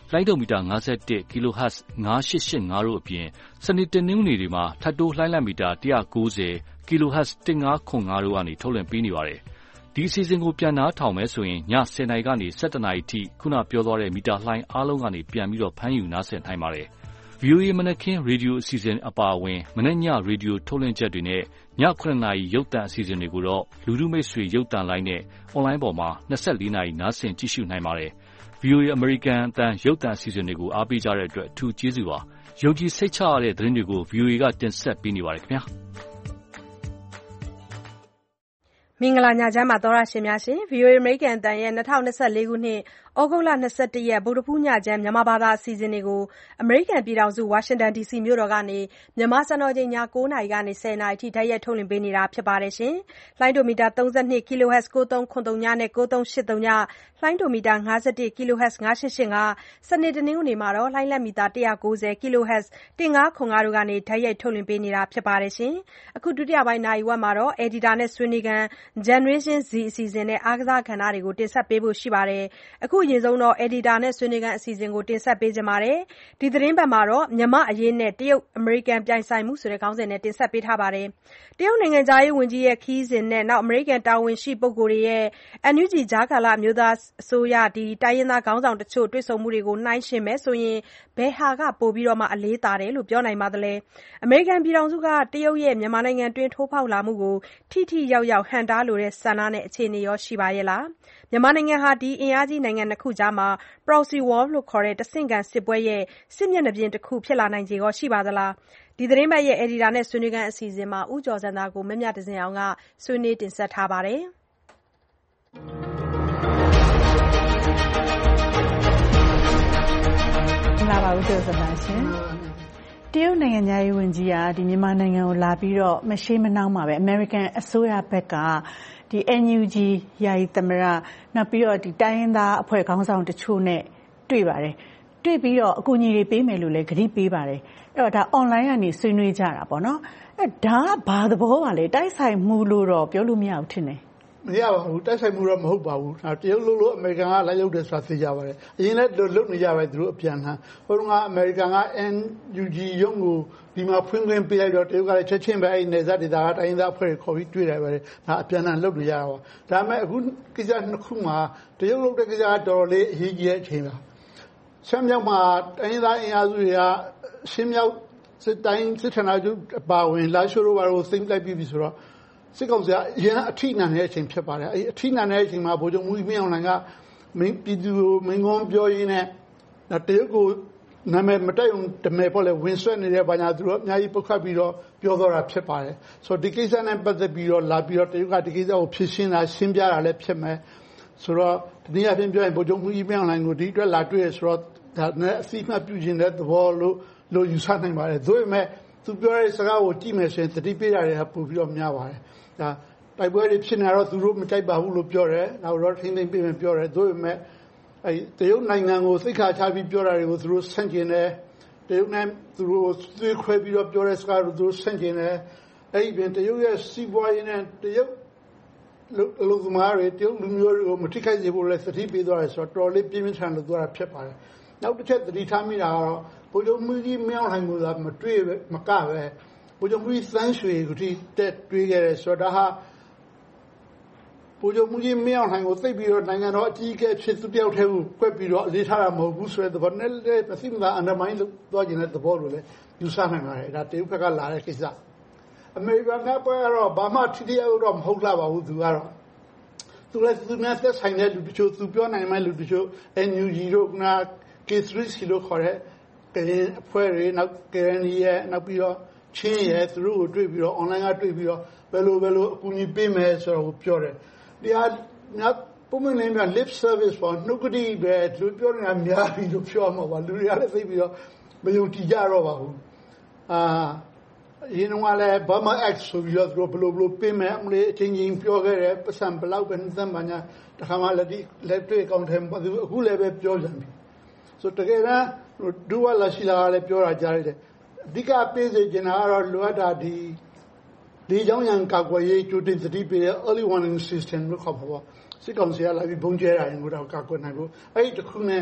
လိုင်းဒုံမီတာ51 kHz 9885တို့အပြင်စနေတနင်္ဂနွေတွေမှာထပ်တိုးလှိုင်းလံမီတာ190 kHz 1505တို့ကနေထုတ်လွှင့်ပေးနေပါတယ်။ဒီအစီအစဉ်ကိုပြန်နားထောင်မယ်ဆိုရင်ည10:00 နာရီကနေ17:00 နာရီထိခုနပြောသွားတဲ့မီတာလှိုင်းအားလုံးကနေပြန်ပြီးဖမ်းယူနားဆင်နိုင်ပါတယ်။ VOA မနက်ခင်းရေဒီယိုအစီအစဉ်အပါအဝင်မနက်ညရေဒီယိုထုတ်လွှင့်ချက်တွေနဲ့ည9:00 နာရီရုပ်သံအစီအစဉ်တွေကိုတော့လူထုမိတ်ဆွေရုပ်သံလိုင်းနဲ့အွန်လိုင်းပေါ်မှာ24 နာရီနားဆင်ကြည့်ရှုနိုင်ပါတယ်။ VOA အမေရိကန်အသံရုပ်သံအစီအစဉ်တွေကိုအားပေးကြတဲ့အတွက်အထူးကျေးဇူးပါ။ယုံကြည်စိတ်ချရတဲ့သတင်းတွေကို VOA ကတင်ဆက်ပေးနေပါတယ်ခင်ဗျာ။မင်္ဂလာညချမ်းပါသောရရှင်များရှင် VOA အမေရိကန်အသံရဲ့2024ခုနှစ်ဩဂုတ်လ21ရက်ဗုဒ္ဓဖူးညချမ်းမြန်မာဘာသာအစီအစဉ်တွေကိုအမေရိကန်ပြည်ထောင်စုဝါရှင်တန် DC မြို့တော်ကနေမြန်မာစံတော်ချိန်ည9:00 နာရီကနေ10:00 နာရီထိတိုက်ရိုက်ထုတ်လွှင့်ပေးနေတာဖြစ်ပါတယ်ရှင်။လိုင်းဒိုမီတာ32 kHz 9303နဲ့9380လိုင်းဒိုမီတာ51 kHz 9885စနေတနင်္ဂနွေမှာတော့လိုင်းလက်မီတာ190 kHz 1505တို့ကနေတိုက်ရိုက်ထုတ်လွှင့်ပေးနေတာဖြစ်ပါတယ်ရှင်။အခုဒုတိယပိုင်းနာရီဝက်မှာတော့ Editor နဲ့ဆွေးနွေးခန်း Generation Z အစီအစဉ်နဲ့အားကစားကဏ္ဍတွေကိုတင်ဆက်ပေးဖို့ရှိပါတယ်။အခုအရင်ဆုံးတော့ Editor နဲ့ဆွေးနွေးခန်းအစီအစဉ်ကိုတင်ဆက်ပေးကြပါမယ်။ဒီသတင်းပတ်မှာတော့မြန်မာ့အရေးနဲ့တရုတ်အမေရိကန်ပြိုင်ဆိုင်မှုဆိုတဲ့ခေါင်းစဉ်နဲ့တင်ဆက်ပေးထားပါတယ်။တရုတ်နိုင်ငံသားရေးဝန်ကြီးရဲ့ခရီးစဉ်နဲ့အမေရိကန်တာဝန်ရှိပုဂ္ဂိုလ်တွေရဲ့ NUG ကြားကာလအမျိုးသားအစိုးရတိုင်းရင်းသားခေါင်းဆောင်တချို့တွေ့ဆုံမှုတွေကိုနှိုင်းယှဉ်မယ်ဆိုရင်ဘယ်ဟာကပိုပြီးအလေးသာတယ်လို့ပြောနိုင်ပါသလဲ။အမေရိကန်ပြည်ထောင်စုကတရုတ်ရဲ့မြန်မာနိုင်ငံတွင်းထိုးဖောက်လာမှုကိုထိထိရောက်ရောက်ဟန့်တားလိုတဲ့ဆန္ဒနဲ့အခြေအနေရောရှိပါရဲ့လား။မြန်မာနိုင်ငံဟာဒီအင်အားကြီးနိုင်ငံနှစ်ခုကြား Proxy War လို့ခေါ်တဲ့တဆင့်ခံစစ်ပွဲရဲ့စစ်မျက်နှာပြင်တခုဖြစ်လာနိုင်ခြေရှိပါသလား။ဒီသတင်းပတ်ရဲ့ Editor နဲ့ဆွေးနွေးခန်းအစီအစဉ်မှာဦးကျော်စံသားကိုမမြတစင်အောင်ကဆွေးနွေးတင်ဆက်ထားပါတယ်။လာပါဦးကျော်စံသားရှင်။တရုတ်နိုင်ငံသားရေးဝန်ကြီးကမြန်မာနိုင်ငံကိုလာပြီးတော့မရှေးမနှောင်းပါပဲ American အစိုးရဘက်ကNUG ယာယီသမ္မတနောက်ပြီးတော့တိုင်းရင်းသားအဖွဲ့ခေါင်းဆောင်တချို့နဲ့တွေ့ပါတယ်။တွေ့ပြီးတော့အကူအညီတွေပေးမယ်လို့လည်းကတိပေးပါတယ်။အဲ့တော့ဒါ online ကနေဆွေးနွေးကြတာပေါ့နော်။ဒါကဘာသဘောပါလဲတိုက်ဆိုင်မှုလို့တော့ပြောလို့မရဘူးထင်တယ်။မရပါဘူးတိုက်ဆိုင်မှုတော့မဟုတ်ပါဘူး။တရုတ်လို့အမေရိကန်ကလိုက်လုပ်တယ်ဆိုတာသိကြပါတယ်။အရင်လည်းလုပ်နေကြပဲသူတို့အပြန်လှန်။ဟိုတုန်းကအမေရိကန်က NUG ရုံးကိုဒီမှာဖွင့်ခွင့်ပေးလိုက်တော့တရုတ်ကလည်းချက်ချင်းပဲအဲ့နယ်စပ်ဒေသကတိုင်းသားအဖွဲ့တွေခေါ်ပြီးတွေ့တယ်ပဲ။ဒါအပြန်လှန်လုပ်နေရတာပါ။ဒါပေမဲ့အခုကိစ္စနှစ်ခုမှာတရုတ်လုပ်တဲ့ကိစ္စကတော်တော်လေးအရေးကြီးတဲ့အချိန်ပါ။ရှမ်းမြောက်မှာတိုင်းသားအင်အားစုတွေကရှမ်းမြောက်စစ်တိုင်းစစ်ဌာနချုပ်အပါဝင်လာရှိုးတို့ဘာလို့သိမ့်လိုက်ပြီဆိုတော့စစ်ကောင်စီကအရင်အထိနာနေတဲ့အချိန်ဖြစ်ပါတယ်အဲ့အထိနာနေတဲ့အချိန်မှာဗိုလ်ချုပ်မူကြီးမင်းအောင်လှိုင်ကပြည်သူမင်းကုန်းပြောရင်းနဲ့တရုတ်ကိုနာမည်မတက်အောင်တမဲပေါ့လေဝင်ဆွဲနေတဲ့ဘာညာသူတို့အများကြီးပုတ်ခတ်ပြီးတော့ပြောတော့တာဖြစ်ပါတယ်ဆိုတော့ဒီကိစ္စနဲ့ပတ်သက်ပြီးတော့လာပြီးတော့တရုတ်ကဒီကိစ္စကိုဖြစ်ရှင်းတာရှင်းပြတာလည်းဖြစ်မယ်ဆိုတော့ဒီနေ့အပြင်ပြောရင်ဗိုလ်ချုပ်မူကြီးမင်းအောင်လှိုင်ကိုဒီအတွက်လာတွေ့ရဆိုတော့ဒါနဲ့အသိမှတ်ပြုခြင်းတဲ့သဘောလို့ယူဆနိုင်ပါတယ်ဒါပေမဲ့သူပြောတဲ့စကားကိုကြည့်မယ်ဆိုရင်တတိပေးတာတွေပို့ပြီးတော့များပါတယ်ဒါတိုက်ပွဲတွေဖြစ်နေတော့သူတို့မကြိုက်ပါဘူးလို့ပြောတယ်နောက်တော့ထိမ့်သိမ့်ပေးမယ်ပြောတယ်ဒါပေမဲ့အဲတရုတ်နိုင်ငံကိုသိက္ခာချပြီးပြောတာတွေကိုသူတို့ဆန့်ကျင်တယ်တရုတ်နဲ့သူတို့သွေးခွဲပြီးတော့ပြောတဲ့စကားကိုသူတို့ဆန့်ကျင်တယ်အဲဒီပြင်တရုတ်ရဲ့စီးပွားရေးနဲ့တရုတ်လူသမားတွေတရုတ်လူမျိုးတွေကိုမထိခိုက်စေဖို့လဲသတိပေးသွားတယ်ဆိုတော့တော်လေးပြင်းပြင်းထန်လို့ပြောတာဖြစ်ပါတယ်နောက်တစ်ချက်သတိထားမိတာကတော့ဗိုလ်ချုပ်မူကြီးမင်းအောင်လှိုင်ကိုသာမတွေ့မကပဲဗိုလ်ချုပ်မူကြီးသန်းရွှေကိုတိတက်တွေ့ခဲ့တယ်ဆိုတော့ဒါဟာဗိုလ်ချုပ်မူကြီးမင်းအောင်လှိုင်ကိုသိပြီးတော့နိုင်ငံတော်အကြီးအကဲဖြစ်သူတယောက်တည်းကိုကွက်ပြီးတော့အလေးထားတာမဟုတ်ဘူးဆိုတဲ့သဘောနဲ့လည်းပစိမသာအန်ဒမိုင်းလို့သွားခြင်းတဲ့သဘောလိုလည်းယူဆနိုင်ပါတယ်ဒါတရုတ်ဘက်ကလာတဲ့ကိစ္စအမေရိကန်ကပွဲကတော့ဘာမှထိတိရောက်တော့မဟုတ်လာပါဘူးသူကတော့သူလည်းသူနဲ့သက်ဆိုင်တဲ့လူတချို့သူပြောနိုင်မဲ့လူတချို့ NUG တို့က K3C လို့ခေါ်တဲ့ကရင်အဖွဲ့တွေနောက်ကရင်ရဲ့နောက်ပြီးတော့ချင်းရဲ့သူတို့ကိုတွေ့ပြီးတော့ online ကတွေ့ပြီးတော့ဘယ်လိုအကူအညီပေးမယ်ဆိုတော့ပြောတယ်ဒီဟာနောက်ပုံမှန်လေးများ lip service ပေါ့နှုတ်ကတိပဲသူပြောနေတာများပြီလို့ပြောမှာပါလူတွေကလည်းသိပြီးတော့မယုံကြည်ကြတော့ပါဘူးရင်းနှီးကလည်း Burma Act ဆိုပြီးတော့သူတို့ဘယ်လိုပေးမယ်အမလေးအချင်းချင်းပြောခဲ့တယ်ပတ်စံဘလောက်ပဲသမ်းပါညာတခါမှလက်တွေ့အကောင့်ထဲမှာအခုလည်းပဲပြောကြပြီဆိုတကယ်တမ်းဒူဝါလာရှိလာလည်းပြောတာကြားရတယ်အဓိကပေးစေချင်တာကတော့လိုအပ်တာဒီကြောင့်ရန်ကာကွယ်ရေးကျူတင်သတိပေးတဲ့ early warning system လို့ခေါ်ပါစစ်ကောင်စီကလာပြီးဘုံကျဲတာရင်ကိုတော့ကာကွယ်နိုင်ဖို့အဲ့ဒီတစ်ခုနဲ့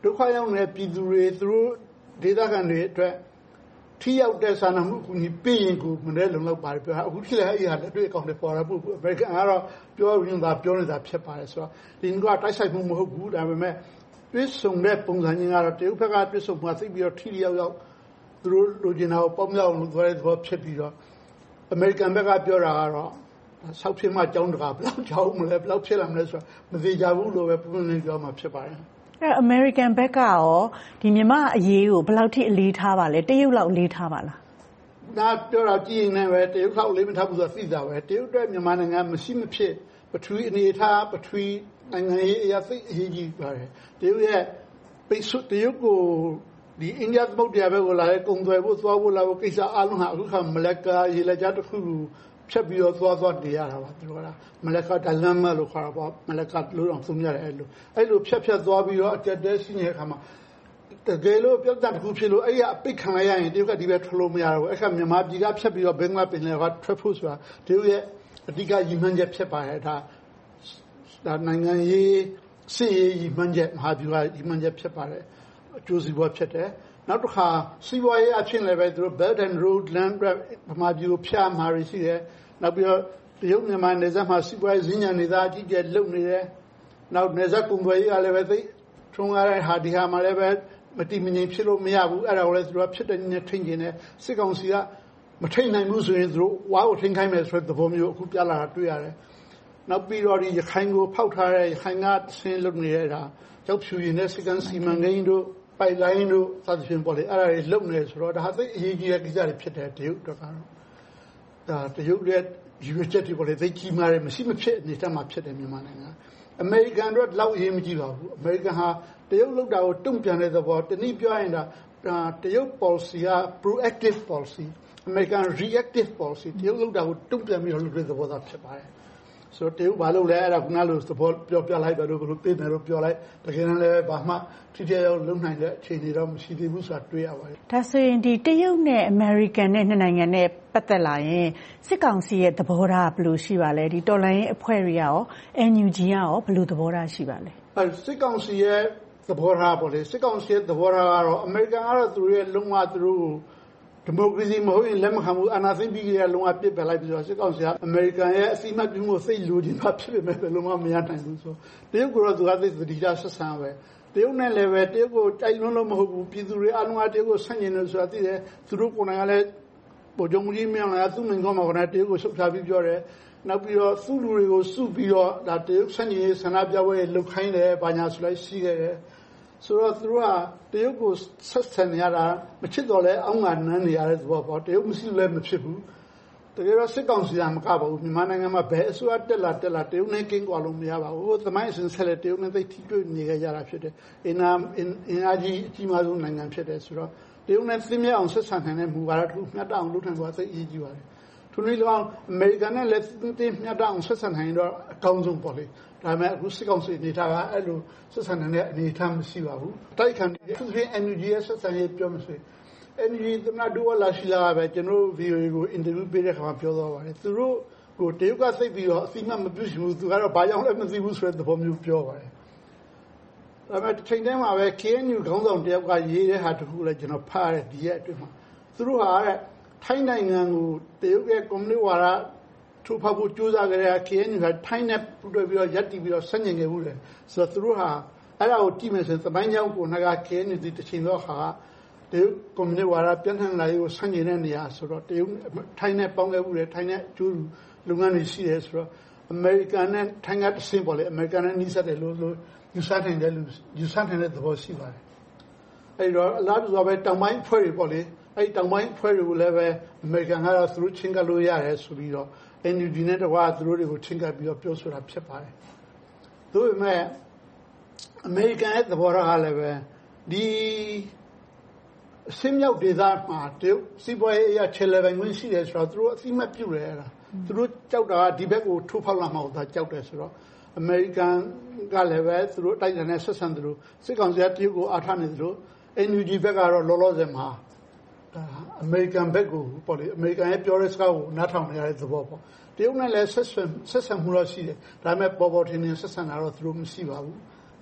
ဒုက္ခရောက်နေတဲ့ပြည်သူတွေသူတို့ဒေသခံတွေအတွက်ထိရောက်တဲ့စာနာမှုအကူအညီပေးရင်ကိုမနဲ့လုံလောက်ပါတယ်ပြောအခုထိလည်းအဲ့ဒီဟာလက်တွေ့အကောင့်တွေပေါ်လာဖို့အမေရိကန်ကတော့ပြောရင်းသာပြောနေတာဖြစ်ပါတယ်ဆိုတော့ဒီကတိုက်ဆိုင်မှုမဟုတ်ဘူးဒါပေမဲ့တွဲဆုံတဲ့ပုံစံချင်းကတော့တရုတ်ဘက်ကတွဲဆုံမှုသိပြီးတော့ထိရောက်သူတို့လိုချင်တာကိုပေါင်းမြောက်လို့ပြောတဲ့သဘောဖြစ်ပြီးတော့အမေရိကန်ဘက်ကပြောတာကတော့ဆောက်ဖြစ်မှကြောင်းတကာဘယ်လောက်ကြောင်းမလဲဘယ်လောက်ဖြစ်လာမလဲဆိုတော့မသေးကြဘူးလို့ပဲပုံမှန်ပြောမှာဖြစ်ပါတယ်အမေရိကန်ဘက်ကရောဒီမြန်မာအရေးကိုဘယ်လောက်ထိအလေးထားပါလဲတရုတ်လောက်အလေးထားပါလားဒါပြောတော့ကြည့်ရင်လည်းတရုတ်လောက်လေးမထားဘူးဆိုတော့သိတာပဲတရုတ်အတွက်မြန်မာနိုင်ငံမရှိမဖြစ်ပထဝီအနေထားပထဝီနိုင်ငံရေးအရာသိအရေးကြီးပါတယ်တရုတ်ရဲ့ပိတ်ဆို့တရုတ်ကိုဒီအိန္ဒိယသမုဒ္ဒရာဘက်ကိုလာတဲ့ကုံသွယ်ဖို့သွားဖို့လာဖို့ကိစ္စအလုံးဟာအခုခါမလက်ကာရေလက်ကြားတစ်ခုဖြတ်ပြီးတော့သွားနေရတာပါသူတို့ကမလက်ကာဒလမ်မလို့ခေါ်တာပေါ့မလက်ကာလို့အောင်သုံးရတယ်အဲ့လိုဖြတ်သွားပြီးတော့အတက်တဲရှိနေတဲ့အခါမှာတကယ်လို့ပြဿနာတစ်ခုဖြစ်လို့အဲ့ရအပိတ်ခံလိုက်ရရင်တရုတ်ကဒီဘက်ထွက်လို့မရတော့ဘူးအဲ့ခါမြန်မာပြည်ကဖြတ်ပြီးတော့ဘင်္ဂလားပင်လယ်ကထွက်ဖို့ဆိုတာတရုတ်ရဲ့အဓိကရည်မှန်းချက်ဖြစ်ပါတယ်ဒါနိုင်ငံရေးစစ်ရေးရည်မှန်းချက်မဟာဗျူဟာရည်မှန်းချက်ဖြစ်ပါတယ်အကျိုးစီးပွားဖြစ်တယ်နောက်တစ်ခါစီးပွားရေးအဖြစ်လည်းပဲသူတို့ Belt and Road Land ဗမာပြည်ကိုဖြတ်မှာရရှိတယ်နောက်ပြီးတော့တရုတ်မြန်မာနယ်စပ်မှာစီးပွားရေးဈဉ္ညာနေတာအကြီးကျယ်လုပ်နေတယ်နောက်နယ်စပ်ကုန်သွယ်ရေးကလည်းပဲသိထုံးကားတဲ့ဟာဒီဟာမှာလည်းပဲမတိမငြိမ်ဖြစ်လို့မရဘူးအဲ့ဒါကိုလည်းသူတို့ဖြစ်တဲ့နည်းထိန်းခြင်းနဲ့စစ်ကောင်စီကမထိန်းနိုင်ဘူးဆိုရင်သူတို့ဝါကိုထိန်းခိုင်းမယ်ဆိုတဲ့သဘောမျိုးအခုပြလာတာတွေ့ရတယ်နောက်ပြီးတော့ဒီရခိုင်ကိုဖောက်ထားတဲ့ရခိုင်ကဆင်းလုပ်နေတဲ့ဒါကြောက်ဖြူရင်နဲ့စကန်စီမံကိန်းတို့ပိုက်လိုင်းတို့စသဖြင့်ပေါ်လေအဲ့ဒါတွေလုပ်နေဆိုတော့ဒါသိအရေးကြီးတဲ့ကိစ္စတွေဖြစ်တယ်တရုတ်တော့ကတော့ဒါတရုတ်ရဲ့ယူချက်တွေပေါ်လေသိကြီးမားတယ်မရှိမဖြစ်အနေနဲ့မှဖြစ်တယ်မြန်မာနိုင်ငံအမေရိကန်တို့လောက်အရေးမကြီးပါဘူးအမေရိကန်ဟာတရုတ်လောက်တာကိုတုံ့ပြန်တဲ့သဘောတနည်းပြောရင်ဒါတရုတ် policy က proactive policy American reactive policy တရုတ်လောက်တာကိုတုံ့ပြန်ပြီးတော့လုပ်တဲ့သဘောသာဖြစ်ပါတယ်ဆိုတော့တရုတ်ဘာလို့လဲအဲ့ဒါကနားလို့သဘောပြောလိုက်တယ်လို့ဘယ်လိုသိတယ်လို့ပြောလိုက်တကယ်တမ်းလည်းဘာမှထိထိရောက်လုံနိုင်တဲ့အခြေအနေတော့မရှိသေးဘူးဆိုတာတွေ့ရပါတယ်ဒါဆိုရင်ဒီတရုတ်နဲ့အမေရိကန်နဲ့နှစ်နိုင်ငံနဲ့ပတ်သက်လာရင်စစ်ကောင်စီရဲ့သဘောထားဘယ်လိုရှိပါလဲဒီတော်လှန်ရေးအဖွဲ့တွေရော NUG ရောဘယ်လိုသဘောထားရှိပါလဲစစ်ကောင်စီရဲ့သဘောထားပေါ့လေစစ်ကောင်စီရဲ့သဘောထားကတော့အမေရိကန်ကတော့သူတို့ရဲ့လုံးဝသူတို့ဒီမိုကရေစီမဟုတ်ရင်လက်မခံဘူးအာဏာသိမ်းပြီးကြတဲ့လုံးဝပြစ်ပယ်လိုက်ပြီးတော့စစ်ကောင်စီကအမေရိကန်ရဲ့အစီအမံပြုမှုစိတ်လိုချင်တာဖြစ်ပေမဲ့လုံးဝမရနိုင်ဘူးဆိုတရုတ်ကတော့သူကသိသတိထားဆက်ဆံပဲတရုတ်နဲ့လည်းပဲတရုတ်ကိုတိုက်လွန်းလို့မဟုတ်ဘူးပြည်သူတွေအလုံးအတရုတ်ကိုဆန့်ကျင်လို့ဆိုတာသိတယ်သူတို့ကိုယ်တိုင်ကလည်းဗိုလ်ချုပ်ကြီးမြန်လာသူ့မိန်ကောမှာကတရုတ်ကိုရှုပ်ချပြီးပြောတယ်နောက်ပြီးတော့သူ့လူတွေကိုစုပြီးတော့ဒါတရုတ်ဆန့်ကျင်ရေးဆန္ဒပြပွဲလှုပ်ခိုင်းတယ်ဘာညာဆိုလိုက်ရှိခဲ့တယ်ဆိုတော့သူတို့ကတရုတ်ကိုဆက်ဆံနေရတာမချစ်တော့လဲအောင်းကနန်းနေရတဲ့သဘောပေါ့တရုတ်မရှိလို့လည်းမဖြစ်ဘူးတကယ်တော့စစ်ကောင်စီကမကပါဘူးမြန်မာနိုင်ငံမှာဘယ်အစိုးရတက်လာတရုတ်နဲ့ကင်းကွာလို့မရပါဘူးသမိုင်းအစဉ်ဆက်လက်တရုတ်နဲ့သိထိတွေ့နေကြတာဖြစ်တယ်အင်အားကြီးအကြီးမားဆုံးနိုင်ငံဖြစ်တယ်ဆိုတော့တရုတ်နဲ့သိမြအောင်ဆက်ဆံနိုင်တဲ့မူဝါဒတစ်ခုမျှတအောင်လုပ်နိုင်ဖို့သိအရေးကြီးပါတယ်ထို့နည်း၎င်းအမေရိကန်နဲ့လည်းသိမျှတအောင်ဆက်ဆံနိုင်တော့အကောင်းဆုံးပေါ့လေဒါပေမဲ့အခုစစ်ကောင်စီအနေထားကအဲ့လိုဆက်ဆံနေတဲ့အနေအထားမရှိပါဘူးတိုက်ခံတဲ့သူတွေ NUG ရဲ့ဆက်ဆံရေးပြောမစ NUG သမနာဒူဝလာရှိလာပဲကျွန်တော် VOA ကိုအင်တာဗျူးပေးတဲ့ခါမှာပြောသွားပါတယ်သူတို့ကိုတရုတ်ကသိပြီးတော့အသိမှမပြုချင်ဘူးသူကတော့ဘာကြောင့်လဲမသိဘူးဆိုတဲ့သဘောမျိုးပြောပါတယ်ဒါပေမဲ့ချိန်တိုင်းမှာပဲ KNU ခေါင်းဆောင်တယောက်ကရေးတဲ့ဟာတခုလည်းကျွန်တော်ဖတ်ရတယ်ဒီရက်အတွင်းမှာသူတို့ဟာတဲ့ထိုင်းနိုင်ငံကိုတရုတ်ရဲ့ကွန်မြူနစ်ဝါဒထိုးဖောက်ဖို့ကြိုးစားကြတဲ့ KNU ကထိုင်းနဲ့ပူးတွဲပြီးတော့ရပ်တည်ပြီးတော့ဆန့်ကျင်ခဲ့ဘူးလေဆိုတော့သူတို့ဟာအဲ့ဒါကိုကြည့်မယ်ဆိုရင်သမိုင်းကြောင်းကိုက KNU ဒီတစ်ချိန်တော့ဟာတရုတ်ကွန်မြူနစ်ဝါဒပြန်ထန်လာရေးကိုဆန့်ကျင်တဲ့နေရာဆိုတော့တရုတ်ထိုင်းနဲ့ပေါင်းခဲ့ဘူးလေထိုင်းနဲ့ကျိုးလုပ်ငန်းတွေရှိတယ်ဆိုတော့အမေရိကန်နဲ့ထိုင်းကတစ်ဆင့်ပေါ့လေအမေရိကန်နဲ့နှိစက်တယ်လို့ယူဆနိုင်တဲ့သဘောရှိပါတယ်အဲ့တော့အလားတူဆိုပဲတောင်ပိုင်းအဖွဲ့တွေပေါ့လေအဲ့တောင်ပိုင်းအဖွဲ့တွေကိုလည်းပဲအမေရိကန်ကတော့သူတို့ချင်းကပ်လို့ရတယ်ဆိုပြီးတော့ NUG နဲ့တကွာသူတို့တွေကိုချင်းကပ်ပြီးတော့ပြောဆိုတာဖြစ်ပါတယ်။ဒါပေမဲ့အမေရိကန်ရဲ့သဘောထားကလည်းပဲဒီအစင်းမြောက်ဒေသမှာတရုတ်စီးပွားရေးအရာခြေလှယ်ပိုင်ခွင့်ရှိတယ်ဆိုတော့သူတို့အသိမှတ်ပြုတယ်အဲ့ဒါသူတို့ကြောက်တာကဒီဘက်ကိုထိုးဖောက်လာမှကိုသာကြောက်တယ်ဆိုတော့အမေရိကန်ကလည်းပဲသူတို့တိုက်တယ်နဲ့ဆက်ဆံတယ်လို့စစ်ကောင်စီကတရုတ်ကိုအားထားနေတယ်လို့ NUG ဘက်ကတော့လောလောဆယ်မှာအမေရိကန်ဘက်ကိုပေါ့လေအမေရိကန်ရဲ့ပြောတဲ့စကားကိုနားထောင်နေရတဲ့သဘောပေါ့တရုတ်နဲ့လည်းဆက်ဆံမှုတော့ရှိတယ်ဒါပေမဲ့ပေါ်ထင်ထင်ဆက်ဆံတာတော့သူတို့မရှိပါဘူး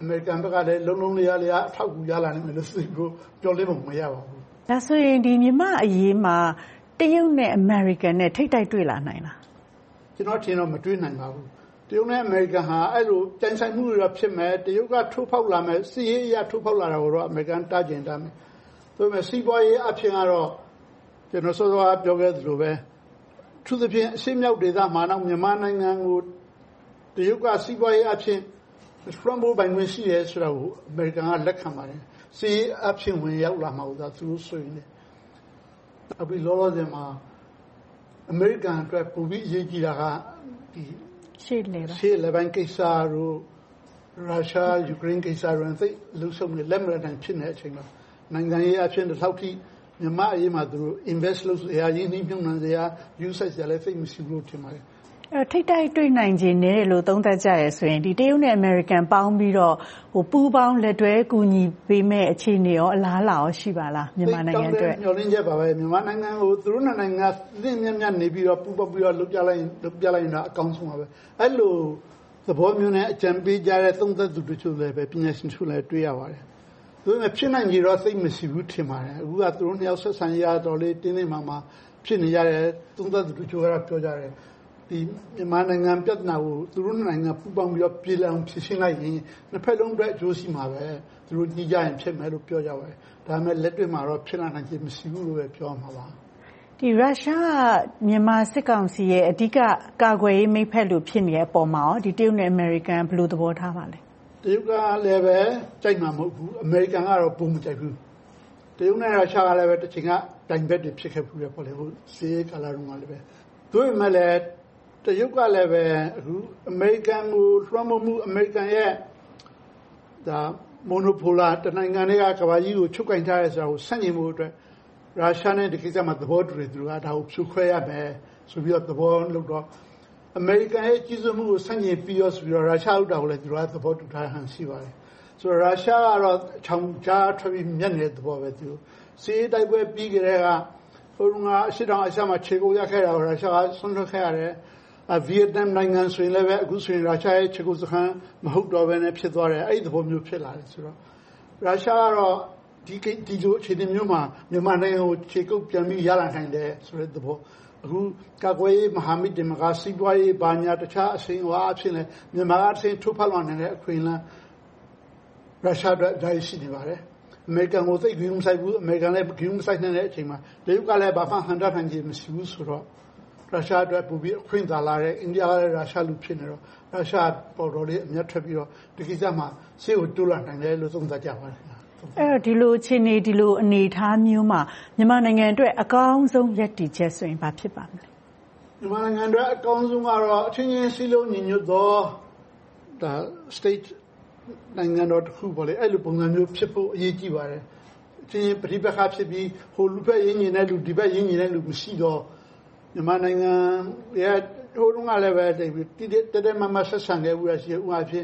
အမေရိကန်ဘက်ကလည်းလုံးလုံးလျားလျားအထောက်အကူရလာနိုင်မယ်လို့သိကိုပြောလို့မရပါဘူးဒါဆိုရင်ဒီမြန်မာအရေးမှာတရုတ်နဲ့အမေရိကန်နဲ့ထိပ်တိုက်တွေ့လာနိုင်လားကျွန်တော်ထင်တော့မတွေ့နိုင်ပါဘူးတရုတ်နဲ့အမေရိကန်ဟာအဲ့လိုကြိုင်ဆိုင်မှုတွေတော့ဖြစ်မယ်တရုတ်ကထိုးဖောက်လာမယ်စီးရေးအရထိုးဖောက်လာတာကိုတော့အမေရိကန်တားကျင်တာမယ်ဒါပေမဲ့စီးပွားရေးအဖြစ်ကတော့ကျွန်တော်စောစောကပြောခဲ့သလိုပဲသူသဖြင့်အရှေ့မြောက်ဒေသမှာတော့မြန်မာနိုင်ငံကိုတရုတ်ကစီးပွားရေးအဖြစ်လွှမ်းမိုးပိုင်ခွင့်ရှိရဲဆိုတာကိုအမေရိကန်ကလက်ခံပါတယ်စီးရေးအဖြစ်ဝင်ရောက်လာမှာသာသူတို့ဆိုရင်လည်းအခုလောလောဆယ်မှာအမေရိကန်အတွက်ပုံပြီးအရေးကြီးတာကဒီရှေ့လေပိုင်းကိစ္စတို့ရုရှားယူကရိန်းကိစ္စတွေသိလှုပ်ဆောင်နေလက်မရနိုင်ဖြစ်နေတဲ့အချိန်မှာနိုင်ငံရေးအဖြစ်တစ်ထောက်ထိမြန်မာအရေးမှာသူတို့ invest လုပ်စရာရင်းနှီးမြှုပ်နှံစရာ use စရာလည်းသိမရှိဘူးထင်ပါတယ်ထိပ်တိုက်တွေ့နိုင်ခြင်းနဲ့လို့သုံးသပ်ကြရဲဆိုရင်ဒီတရုတ်နဲ့အမေရိကန်ပေါင်းပြီးတော့ပူးပေါင်းလက်တွဲကူညီပေးမဲ့အခြေအနေရောအလားလာရောရှိပါလားမြန်မာနိုင်ငံအတွက်ညှော်လင်းချက်ပါပဲမြန်မာနိုင်ငံကိုသူတို့နိုင်ငံသင့်မြတ်မြတ်နေပြီးတော့ပူးပေါင်းပြီးတော့လုပ်ပြလိုက်ရင်တော့အကောင်းဆုံးပါပဲအဲ့လိုသဘောမျိုးနဲ့အကြံပေးကြတဲ့သုံးသပ်သူတို့လည်းပဲပညာရှင်တို့လည်းတွေ့ရပါတယ်သူတို့ဖြစ်နိုင်ကြတော့သိမရှိဘူးထင်ပါတယ်အခုကသူတို့နှစ်ယောက်ဆက်ဆံရတော့လေတင်းတင်းမာမာဖြစ်နေရတယ်သုံးသပ်သူတို့ကပြောကြတယ်ဒီမြန်မာနိုင်ငံပြဿနာကိုသူတို့နိုင်ငံပူးပေါင်းပြီးတော့ပြည်လည်အောင်ဖြစ်ရှင်းလိုက်ရင်နှစ်ဖက်လုံးအတွက်အကျိုးရှိမှာပဲသူတို့ညီကြရင်ဖြစ်မယ်လို့ပြောကြပါတယ်ဒါပေမဲ့လက်တွေ့မှာတော့ဖြစ်လာနိုင်ခြင်းမရှိဘူးလို့ပဲပြောမှာပါဒီရုရှားမြန်မာစစ်ကောင်စီရဲ့အဓိကကာကွယ်ရေးမိတ်ဖက်လို့ဖြစ်နေတဲ့အပေါ်မှာဒီတရုတ်နဲ့အမေရိကန်ဘယ်လိုသဘောထားပါလဲတရုတ်ကလည်းပဲကြိုက်မှာမဟုတ်ဘူးအမေရိကန်ကတော့ပုံမကြိုက်ဘူးတရုတ်နဲ့ရုရှားကလည်းပဲတစ်ချိန်ကတိုင်ဘက်တွေဖြစ်ခဲ့ဘူးလေပေါ့လေဟုတ်စီးကာလာတုန်းကလည်းပဲတို့မှလည်းတရုတ်ကလည်းပဲအခုအမေရိကန်ကိုလွှမ်းမိုးမှုအမေရိကန်ရဲ့ဒါမိုနိုပိုလာတနိုင်ငံတွေကကမ္ဘာကြီးကိုချုပ်ကင်ထားရဲဆိုတာကိုဆန့်ကျင်မှုအတွက်ရုရှားနဲ့ဒီကိစ္စမှာသဘောတူတယ်သူကဒါကိုဖြိုခွဲရမယ်ဆိုပြီးတော့သဘောလုပ်တော့အမေရိကန်ရဲ့ကြီးစိုးမှုကိုဆန့်ကျင်ပြီးတော့ဆိုပြီးတော့ရုရှားဥတာကိုလည်းသူကသဘောတူထားဟန်ရှိပါတယ်ဆိုတော့ရုရှားကတော့ချောင်ကြားထွက်ပြီးမျက်နေတဲ့သဘောပဲသူစီးတိုက်ပွဲပြီးကြတဲ့ကဟိုကအရှိတောင်အရှာမှာခြေကုပ်ရခဲ့တာရုရှားကဆွန့်လွတ်ခဲ့ရတယ်ဗီယက်နမ်နိုင်ငံဆိုရင်လည်းပဲအခုဆိုရင်ရုရှားရဲ့ခြေကုပ်စခန်းမဟုတ်တော့ဘဲနဲ့ဖြစ်သွားတယ်အဲ့ဒီသဘောမျိုးဖြစ်လာတယ်ဆိုတော့ရုရှားကတော့ဒီလိုအခြေအနေမျိုးမှာမြန်မာနိုင်ငံကိုခြေကုပ်ပြန်ပြီးရလာနိုင်တယ်ဆိုတဲ့သဘောအခုကာကွယ်ရေးမဟာမိတ်ဒီမှာစီးပွားရေးဘာညာတခြားအစိမ်းအဝါအဖြစ်လဲမြန်မာကအစိမ်းထုတ်ဖောက်လာနိုင်တဲ့အခွင့်အလမ်းရုရှားအတွက်ဒါရှိနေပါတယ်အမေရိကန်ကိုသိဂရုမစိုက်ဘူးအမေရိကန်လည်းဂရုမစိုက်နိုင်တဲ့အချိန်မှာတရုတ်ကလည်းဘာမှဟန်တာနိုင်ခြင်းမရှိဘူးဆိုတော့ရုရှားအတွက်ပူပြီးအခွင့်သာလာတဲ့အိန္ဒိယကလည်းရုရှားလူဖြစ်နေတော့ရုရှားပေါ်တော်လေးအမျက်ထွက်ပြီးတော့ဒီကိစ္စမှာရှေ့ကိုတိုးလာနိုင်တယ်လို့သုံးသပ်ကြပါတယ်ဒီလိုအခြေအနေဒီလိုအနေအထားမျိုးမှာမြန်မာနိုင်ငံအတွက်အကောင်းဆုံးရည်တည်ချက်ဆိုရင်ဘာဖြစ်ပါမလဲမြန်မာနိုင်ငံအတွက်အကောင်းဆုံးကတော့အချင်းချင်းစည်းလုံးညီညွတ်သောဒါ state နိုင်ငံတော်တစ်ခုပေါ့လေအဲ့လိုပုံစံမျိုးဖြစ်ဖို့အရေးကြီးပါတယ်အချင်းပဋိပက္ခဖြစ်ပြီးဟိုလူဘက်ရင်းညီတဲ့လူဒီဘက်ရင်းညီတဲ့လူမရှိတော့မြန်မာနိုင်ငံရဲ့ဟိုတုန်းကလည်းပဲတဲမမဆက်ဆံခဲ့ဘူးရရှိဥပဖြစ်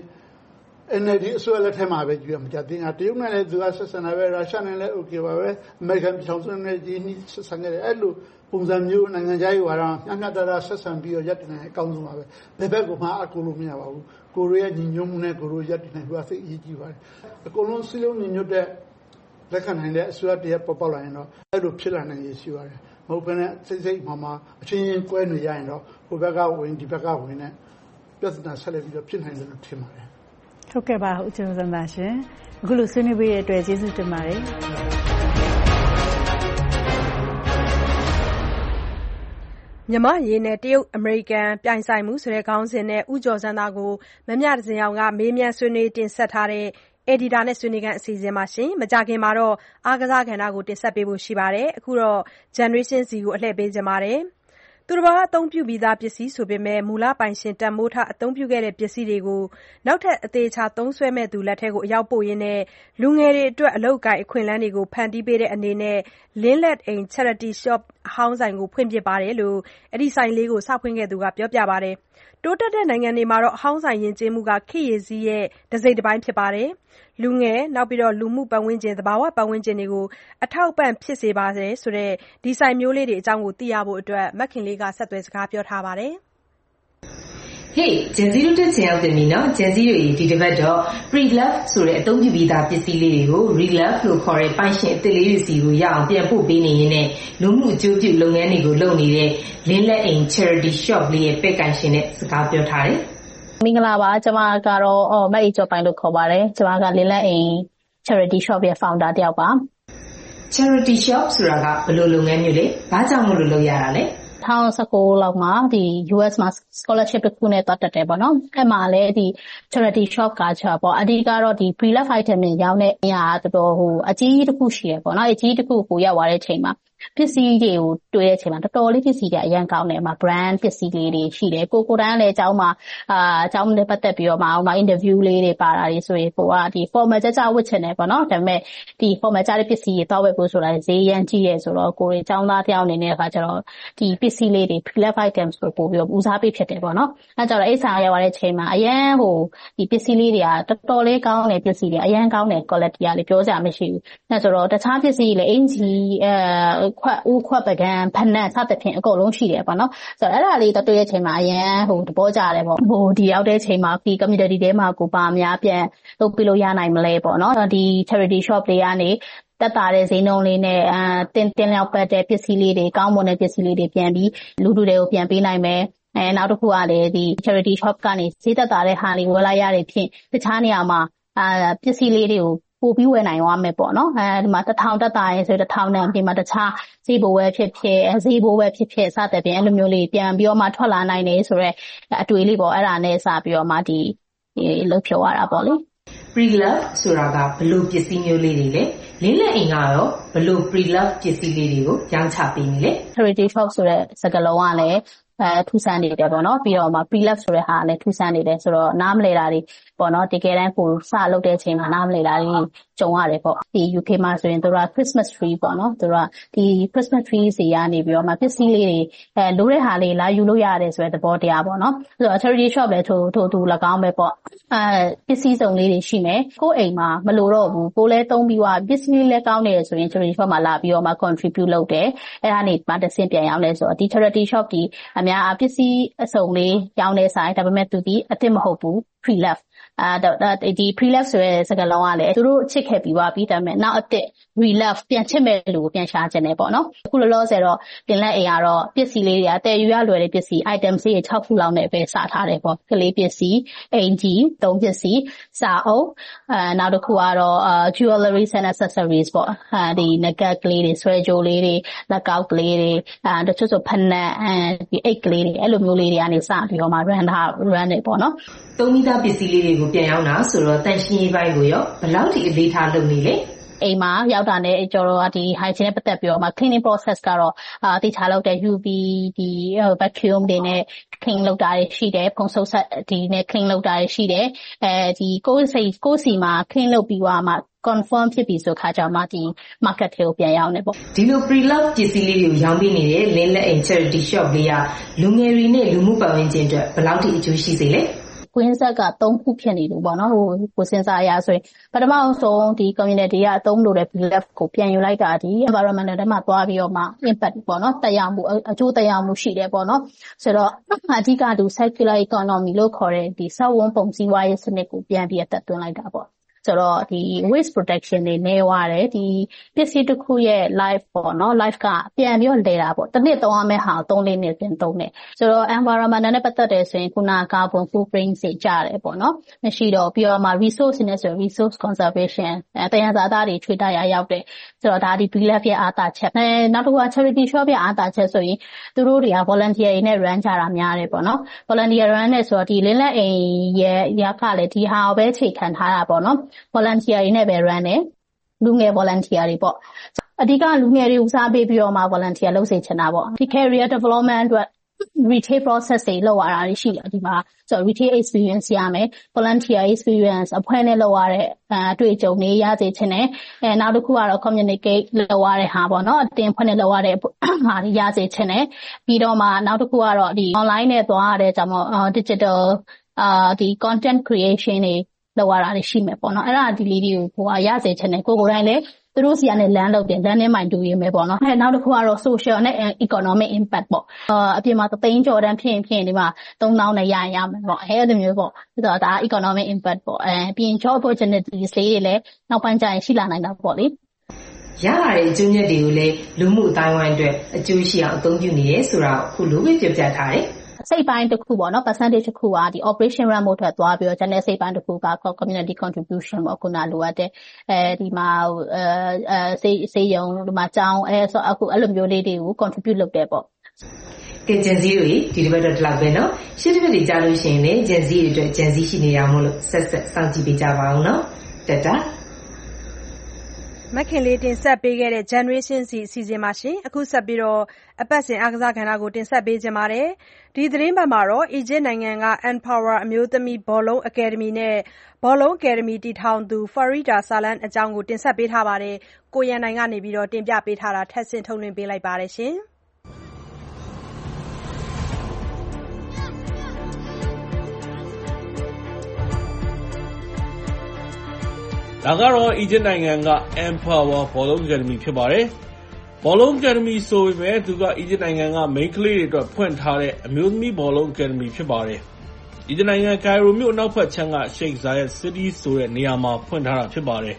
NLD အစိုးရလက်ထက်မှာပဲကြည့်ရမှာတင်ကတရုတ်နဲ့လည်းသူကဆက်ဆံတာပဲရုရှားနဲ့လည်း okay ပါပဲအမေရိကန်ပြည်ထောင်စုနဲ့ဒီနေ့ဆက်ဆံခဲ့တယ်အဲ့လိုပုံစံမျိုးနိုင်ငံခြားရေးဝါဒမျှမျှတတဆက်ဆံပြီးတော့ရပ်တည်နိုင်အကောင်းဆုံးပါပဲဘယ်ဘက်ကိုမှအကူလို့မရပါဘူးကိုရီးယားညီညွတ်မှုနဲ့ကိုရီးယားရပ်တည်နိုင်ဖို့သိအရေးကြီးပါတယ်အကုန်လုံးစည်းလုံးညီညွတ်တဲ့လက်ခံနိုင်တဲ့အစိုးရတည်းပေါ်ပေါက်လာရင်တော့အဲ့လိုဖြစ်လာနိုင်ရရှိပါတယ်မဟုတ်ဘဲနဲ့စိတ်မှအချင်းချင်းကွဲနေရရင်တော့ဟိုဘက်ကဝင်ဒီဘက်ကဝင်နဲ့ပြဿနာဆက်လက်ပြီးတော့ဖြစ်နိုင်တယ်လို့ထင်ပါတယ်ဟုတ်ကဲ့ပါဦးကျော်စံသာရှင်အခုလိုဆွေးနွေးပေးတဲ့အတွက်ကျေးဇူးတင်ပါတယ်မြန်မာရေးနဲ့တရုတ်အမေရိကန်ပြိုင်ဆိုင်မှုဆိုတဲ့ခေါင်းစဉ်နဲ့ဦးကျော်စံသာကိုမမြတစင်အောင်ကမေးမြန်းဆွေးနွေးတင်ဆက်ထားတဲ့ Editor နဲ့ဆွေးနွေးခန်းအစီအစဉ်မှာမကြာခင်မှာတော့အားကစားကဏ္ဍကိုတင်ဆက်ပေးဖို့ရှိပါတယ်အခုတော့ Generation Z ကိုအလှည့်ပေးကြပါတယ်သူတစ်ပါးအသုံးပြုပြီးသားပစ္စည်းဆိုပေမဲ့မူလပိုင်ရှင်တန်မိုးထားအသုံးပြုခဲ့တဲ့ပစ္စည်းတွေကိုနောက်ထပ်အသေးချာသုံးစွဲမဲ့သူလက်ထဲအရောက်ပို့ရင်းလူငယ်တွေအတွက်အလုပ်အကိုင်အခွင့်အလမ်းတွေကိုဖန်တီးပေးတဲ့အနေနဲ့ Lynlet အိမ် Charity Shop အဟောင်းဆိုင်ကိုဖွင့်ဖြစ်ပါတယ်လို့အဲဒီဆိုင်လေးကိုစဖွင့်ခဲ့သူကပြောပြပါတယ်တိုးတက်တဲ့နိုင်ငံတွေမှာအဟောင်းဆိုင်ယဉ်ကျေးမှုကခေတ်ရည်စည်းရဲ့တစိတ်တစ်ပိုင်းဖြစ်ပါတယ်လူငယ်လူမှုပတ်ဝန်းကျင်သဘာဝပတ်ဝန်းကျင်တွေကိုအထောက်ပံ့ဖြစ်စေပါတယ်ဆိုတဲ့ဒီဆိုင်မျိုးလေးတွေအကြောင်းကိုသိရဖို့အတွက်မခင်လေးကဆက်သွယ်စကားပြောထားပါတယ် Hey, Genzi to tell the Mina, Genzi, the developer, pre-love, so a don't be that Pisigo, re-love, look for a patient, the ladies you young, the poor Bini in it, Lumu Juju, long any go lonely, Lilla in charity shop, lay a peck and shin, scarp your tie. Mingala, Jamagaro, or Maicho Pando Cobare, Jamaga Lilla in charity shop, you found that Yaba. Charity shops, Raga, Lulu Emule, Pazamulu Yarale. 2019လောက်မှာဒီ US မှာ scholarship တစ်ခုနဲ့တွားတက်တယ်ပေါ့နော်။အဲ့မှာလည်းဒီ charity shop ကချပေါ့အဓိကတော့ဒီ pre-love item တွေရောင်းတဲ့အရာတော်တော်ဟိုအကြီးတစ်ခုရှိရပေါ့နော်။အကြီးတစ်ခုကိုရောက်သွားတဲ့အချိန်မှာပစ္စည်းတွေကိုတွေ့တဲ့အချိန်မှာတော်တော်လေးပစ္စည်းတွေအရင်ကောင်းတယ်မှာ brand ပစ္စည်းလေးတွေရှိတယ်ကိုကိုတန်းလည်းအကြောင်းမှာအကြောင်းနဲ့ပတ်သက်ပြီးတော့မှ interview လေးတွေပါတာတွေဆိုရင်ကိုကဒီ formal ကြဝတ်ချင်တယ်ပေါ့နော်ဒါပေမဲ့ဒီ formal ကြတဲ့ပစ္စည်းတွေတောက်ဝက်ဖို့ဆိုတာဈေးရမ်းကြီးတယ်ဆိုတော့ကိုယ်အကြောင်းသားတယောက်အနေနဲ့အခါကျတော့ဒီပစ္စည်းလေးတွေ pre-love items ကိုပို့ပြီးတော့ဦးစားပေးဖြစ်တယ်ပေါ့နော်အဲကြတော့အိတ်ဆောင်ရောက်တဲ့အချိန်မှာအရင်ဟိုဒီပစ္စည်းလေးတွေကတော်တော်လေးကောင်းတဲ့ပစ္စည်းတွေအရင်ကောင်းတဲ့ quality ကလည်းပြောစရာမရှိဘူးအဲဆိုတော့တခြားပစ္စည်းတွေလည်းအင်ဂျီခွက်ပကံဖက်နက်စသဖြင့်အကုန်လုံးရှိတယ်ပေါ့နော်ဆိုတော့အဲ့ဒါလေးတော့တွေ့တဲ့အချိန်မှာအရင်ဟိုသဘောကျတယ်ပေါ့ဟိုဒီရောက်တဲ့အချိန်မှာဒီ community ထဲမှာကိုပါအများပြန်လုပ်ပြလို့ရနိုင်မလဲပေါ့နော်ဒီ charity shop တွေကနေတက်တာတဲ့ဈေးနှုန်းလေးနဲ့တင်လျောက်ပတ်တဲ့ပစ္စည်းလေးတွေကောင်းမွန်တဲ့ပစ္စည်းလေးတွေပြန်ပြီးလူထုတွေကိုပြန်ပေးနိုင်မယ်နောက်တစ်ခုကလည်းဒီ charity shop ကနေဈေးတက်တာတဲ့ဟာလေးဝယ်လိုက်ရတဲ့ဖြင့်တခြားနေရာမှာပစ္စည်းလေးတွေကိုပို့ပြီးဝယ်နိုင်သွားမယ်ပေါ့နော်ဒီမှာ1000တက်တာရင်ဆို1000နဲ့အပြင်မှာတခြားဈေးဘိုးဝယ်ဖြစ်ဖြစ်ဈေးဘိုးဝယ်ဖြစ်ဖြစ်စသဖြင့်အဲ့လိုမျိုးလေးပြန်ပြီးတော့မှထွက်လာနိုင်တယ်ဆိုတော့အတွေ့လေးပေါ့အဲ့ဒါနဲ့စပြီးတော့မှဒီလှုပ်ဖြော်ရတာပေါ့လေ pre-love ဆိုတာကဘလို့ပစ္စည်းမျိုးလေးတွေလဲလင်းလက်အိမ်ကရောဘလို့ pre-love ပစ္စည်းလေးတွေကိုရောင်းချပေးနေလဲ charity shop ဆိုတဲ့စကားလုံးကလည်းထူးဆန်းနေတယ်ပေါ့နော်ပြီးတော့မှ pre-love ဆိုတဲ့ဟာလည်းထူးဆန်းနေတယ်ဆိုတော့နားမလည်တာတွေပေါ့နော်တကယ်တမ်းကိုစလုပ်တဲ့အချိန်မှာနားမလည်တာတွေကြုံရတယ်ပေါ့ဒီ UK မှာဆိုရင်တို့က Christmas tree ပေါ့နော်တို့ကဒီ Christmas tree စီကနေပြီးတော့မှပစ္စည်းလေးတွေလိုတဲ့ဟာလေးလာယူလို့ရတယ်ဆိုတဲ့သဘောတရားပေါ့နော်ဆိုတော့ charity shop လည်းထို့၎င်းပဲပေါ့ပစ္စည်းစုံလေးတွေရှိမယ်ကိုယ့်အိမ်မှာမလိုတော့ဘူးကိုလည်းသုံးပြီးတော့ပစ္စည်းလေးလည်းကောင်းတယ်ဆိုရင် charity shop မှာလာပြီးတော့မှ contribute လုပ်တယ်အဲ့ဒါနေမှတစ်ဆင့်ပြန်ရောက်လဲဆိုတော့ဒီ charity shop ဒီအများပစ္စည်းအစုံလေးရောင်းနေဆိုင်ဒါပေမဲ့သူဒီအစ်စ်မဟုတ်ဘူး pre-love ဒီ pre-love ဆိုတဲ့စကားလုံးကလည်းသူတို့ချစ်ခဲ့ပြီးပါပြီဒါပေမဲ့နောက်အစ်စ် re-love ပြန်ချစ်မဲ့လူကိုပြန်ရှာခြင်းနဲ့ပေါ့နော်အခုလောလောဆယ်တော့ပြင်လက်အိမ်ကတော့ပစ္စည်းလေးတွေအတဲယူရလွယ်တဲ့ပစ္စည်း item တွေ6ခုလောက်နဲ့ပဲစထားတယ်ပေါ့ကလေးပစ္စည်းအင်ဂျီသုံးပစ္စည်းစာအုပ်နောက်တစ်ခုကတော့ jewelries and accessories ပေါ့ဒီ nugget ကလေးတွေဆွဲကြိုးလေးတွေလက်ကောက်ကလေးတွေတချို့ဆိုဖက်နက်ဒီအိတ်ကလေးတွေအဲ့လိုမျိုးလေးတွေကနေစပြီးတော့မှ run နေပေါ့နော်သုံးမိသားပစ္စည်းလေးတွေကိုပြန်ရောက်တာဆိုတော့တန်ရှင်းရေးပိုင်းကိုရောဘယ်လောက်ထိအလေးထားလုပ်နေလဲအိမ်မှာရောက်တာနဲ့ကျွန်တော်တို့ကဒီ hygiene နဲ့ပတ်သက်ပြီးတော့မှ cleaning process ကတော့တိကျလောက်တဲ့ UV ဒီ vacuum တွေနဲ့ clean လုပ်တာရှိတယ်ဖုံးဆုပ်ဆက်ဒီနဲ့ clean လုပ်တာရှိတယ်ဒီကိုယ်စီမှာ clean လုပ်ပြီးတော့မှ confirm ဖြစ်ပြီဆိုခါကျမှဒီ market ထဲကိုပြန်ရောက်နေပေါ့ဒီလို pre-love ပစ္စည်းလေးတွေကိုရောင်းပေးနေတဲ့လင်းလက်အိမ် charity shop လေးကလူငယ်တွေနဲ့လူမှုပတ်ဝန်းကျင်အတွက်ဘယ်လောက်ထိအကျိုးရှိစေလဲကွင်းဆက်က3ခုဖြစ်နေလို့ပေါ့နော်ဟိုကိုစဉ်းစားရဆိုရင်ပထမဆုံးဒီ community ကအသုံးလို့တဲ့ pre-love ကိုပြန်ယူလိုက်တာဒီ environment ထဲမှာသွားပြီးတော့မှ impact ပေါ့နော်တက်ရောက်မှုအကျိုးတက်ရောက်မှုရှိတယ်ပေါ့နော်ဆိုတော့အဓိကသူ circular economy လို့ခေါ်တဲ့ဒီစက်ဝန်းပုံစည်းဝါးရေးစနစ်ကိုပြန်ပြီးအသက်သွင်းလိုက်တာပေါ့ဆိုတော့ဒီ waste protection တွေနေရတယ်ဒီပစ္စည်းတစ်ခုရဲ့ life ပေါ့နော် life ကပြန်ပြီးတော့လဲတာပေါ့တစ်နှစ်သုံးရမယ့်ဟာ3-4နှစ်ပြန်သုံးတယ်ဆိုတော့ environment နဲ့ပတ်သက်တယ်ဆိုရင်ခုန carbon footprint တွေကြတယ်ပေါ့နော်မရှိတော့ပြီးတော့မှ resource နဲ့ဆို resource conservation တရားစာသားတွေချွေးတရားရောက်တယ်ဆိုတော့ဒါဒီ pre-love ရဲ့အားသာချက်နောက်တစ်ခုက charity shop ရဲ့အားသာချက်ဆိုရင်သူတို့တွေက volunteer တွေနဲ့ run ကြတာများတယ်ပေါ့နော် volunteer run နဲ့ဆိုတော့ဒီလင်းလက်အိမ်ရဲ့ရကလည်းဒီဟာကိုပဲချိန်ခံထားတာပေါ့နော် volunteer တွေနဲ့ပဲ run တယ်လူငယ် volunteer တွေပေါ့အဓိကလူငယ်တွေဦးစားပေးပြီးတော့မှ volunteer လုပ်စေချင်တာပေါ့ဒီ career development အတွက် retail process တွေလုပ်ရတာရှိတယ်ဒီမှာဆိုတော့ retail experience ရမယ် volunteer experience အဖွဲ့နဲ့လုပ်ရတဲ့အတွေ့အကြုံတွေရစေချင်တယ်နောက်တစ်ခုကတော့ communicate လုပ်ရတဲ့ဟာပေါ့နော်အတင်ဖွဲ့နဲ့လုပ်ရတဲ့ဟာတွေရစေချင်တယ်ပြီးတော့မှနောက်တစ်ခုကတော့ဒီ online နဲ့သွားရတဲ့ကြောင့် digital ဒီ content creation တွေလောက်ရတာရှိမယ်ပေါ့နော်အဲ့ဒါဒီလေးတွေကိုကိုကရစေချင်တယ်ကိုယ်တိုင်လည်းသူတို့စီကနေလမ်းလုပ်တယ်လမ်းထဲမှာတူရင်ပဲပေါ့နော်နောက်တစ်ခုကတော့ social နဲ့ economic impact ပေါ့အပြင်မှာ3သိန်းကျော်တန်းဖြစ်ရင်ဒီမှာ3000နဲ့ရမယ်ပေါ့အဲ့လိုမျိုးပေါ့ဆိုတော့ဒါ economic impact ပေါ့ပြီးရင် job opportunities လေးတွေလည်းနောက်ပိုင်းကျရင်ရှိလာနိုင်တာပေါ့လေရလာတဲ့အကျိုးမြတ်တွေကိုလည်းလူမှုအတိုင်းအဝိုင်းအတွက်အကျိုးရှိအောင်အသုံးပြုနေရဲဆိုတာအခုလိုပဲပြပြထားတယ်စိတ်ပိုင်းတစ်ခုပေါ့နော် percentage တစ်ခုကဒီ operation run မို့ထွက်သွားပြီးတော့ general စိတ်ပိုင်းတစ်ခုက community contribution ပေါ့ခုနလိုအပ်တဲ့ဒီမှာစေယုံဒီမှာကျောင်းဆိုအခုအဲ့လိုမျိုးလေးတွေကို contribute လုပ်တယ်ပေါ့ကဲဂျန်စီတွေဒီတစ်ပတ်တော့ဒီလောက်ပဲနော်ရှင်းတစ်ပတ်တွေကြားလို့ရှိရင်လည်းဂျန်စီတွေအတွက်ဂျန်စီရှိနေရမို့လို့ဆက်စောင့်ကြည့်ပေးကြပါအောင်နော်တတမခင်လေးတင်ဆက်ပေးခဲ့တဲ့ Generation C အစီအစဉ်မှာရှင်အခုဆက်ပြီးတော့အပတ်စဉ်အားကစားကဏ္ဍကိုတင်ဆက်ပေးကြပါမယ်ဒီသတင်းပတ်မှာတော့ Egypt နိုင်ငံက Empower အမျိုးသမီးဘောလုံးအကယ်ဒမီနဲ့ဘောလုံးအကယ်ဒမီတည်ထောင်သူ Farida Salan အကြောင်းကိုတင်ဆက်ပေးထားပါတယ်ကိုရန်နိုင်ကနေပြီးတော့တင်ပြပေးထားတာထက်ဆင့်ထုတ်လွှင့်ပေးလိုက်ပါတယ်ရှင်ဒါကတော့ Egypt နိုင်ငံက Empower ဘောလုံးအကယ်ဒမီဖြစ်ပါတယ်။ဘောလုံးအကယ်ဒမီဆိုပေမဲ့သူက Egypt နိုင်ငံက main ကလေးတွေအတွက်ဖွင့်ထားတဲ့အမျိုးသမီးဘောလုံးအကယ်ဒမီဖြစ်ပါတယ်။ Egypt နိုင်ငံ Cairo မြို့အနောက်ဘက်ခြမ်းက Sheikh Zayed City ဆိုတဲ့နေရာမှာဖွင့်ထားတာဖြစ်ပါတယ်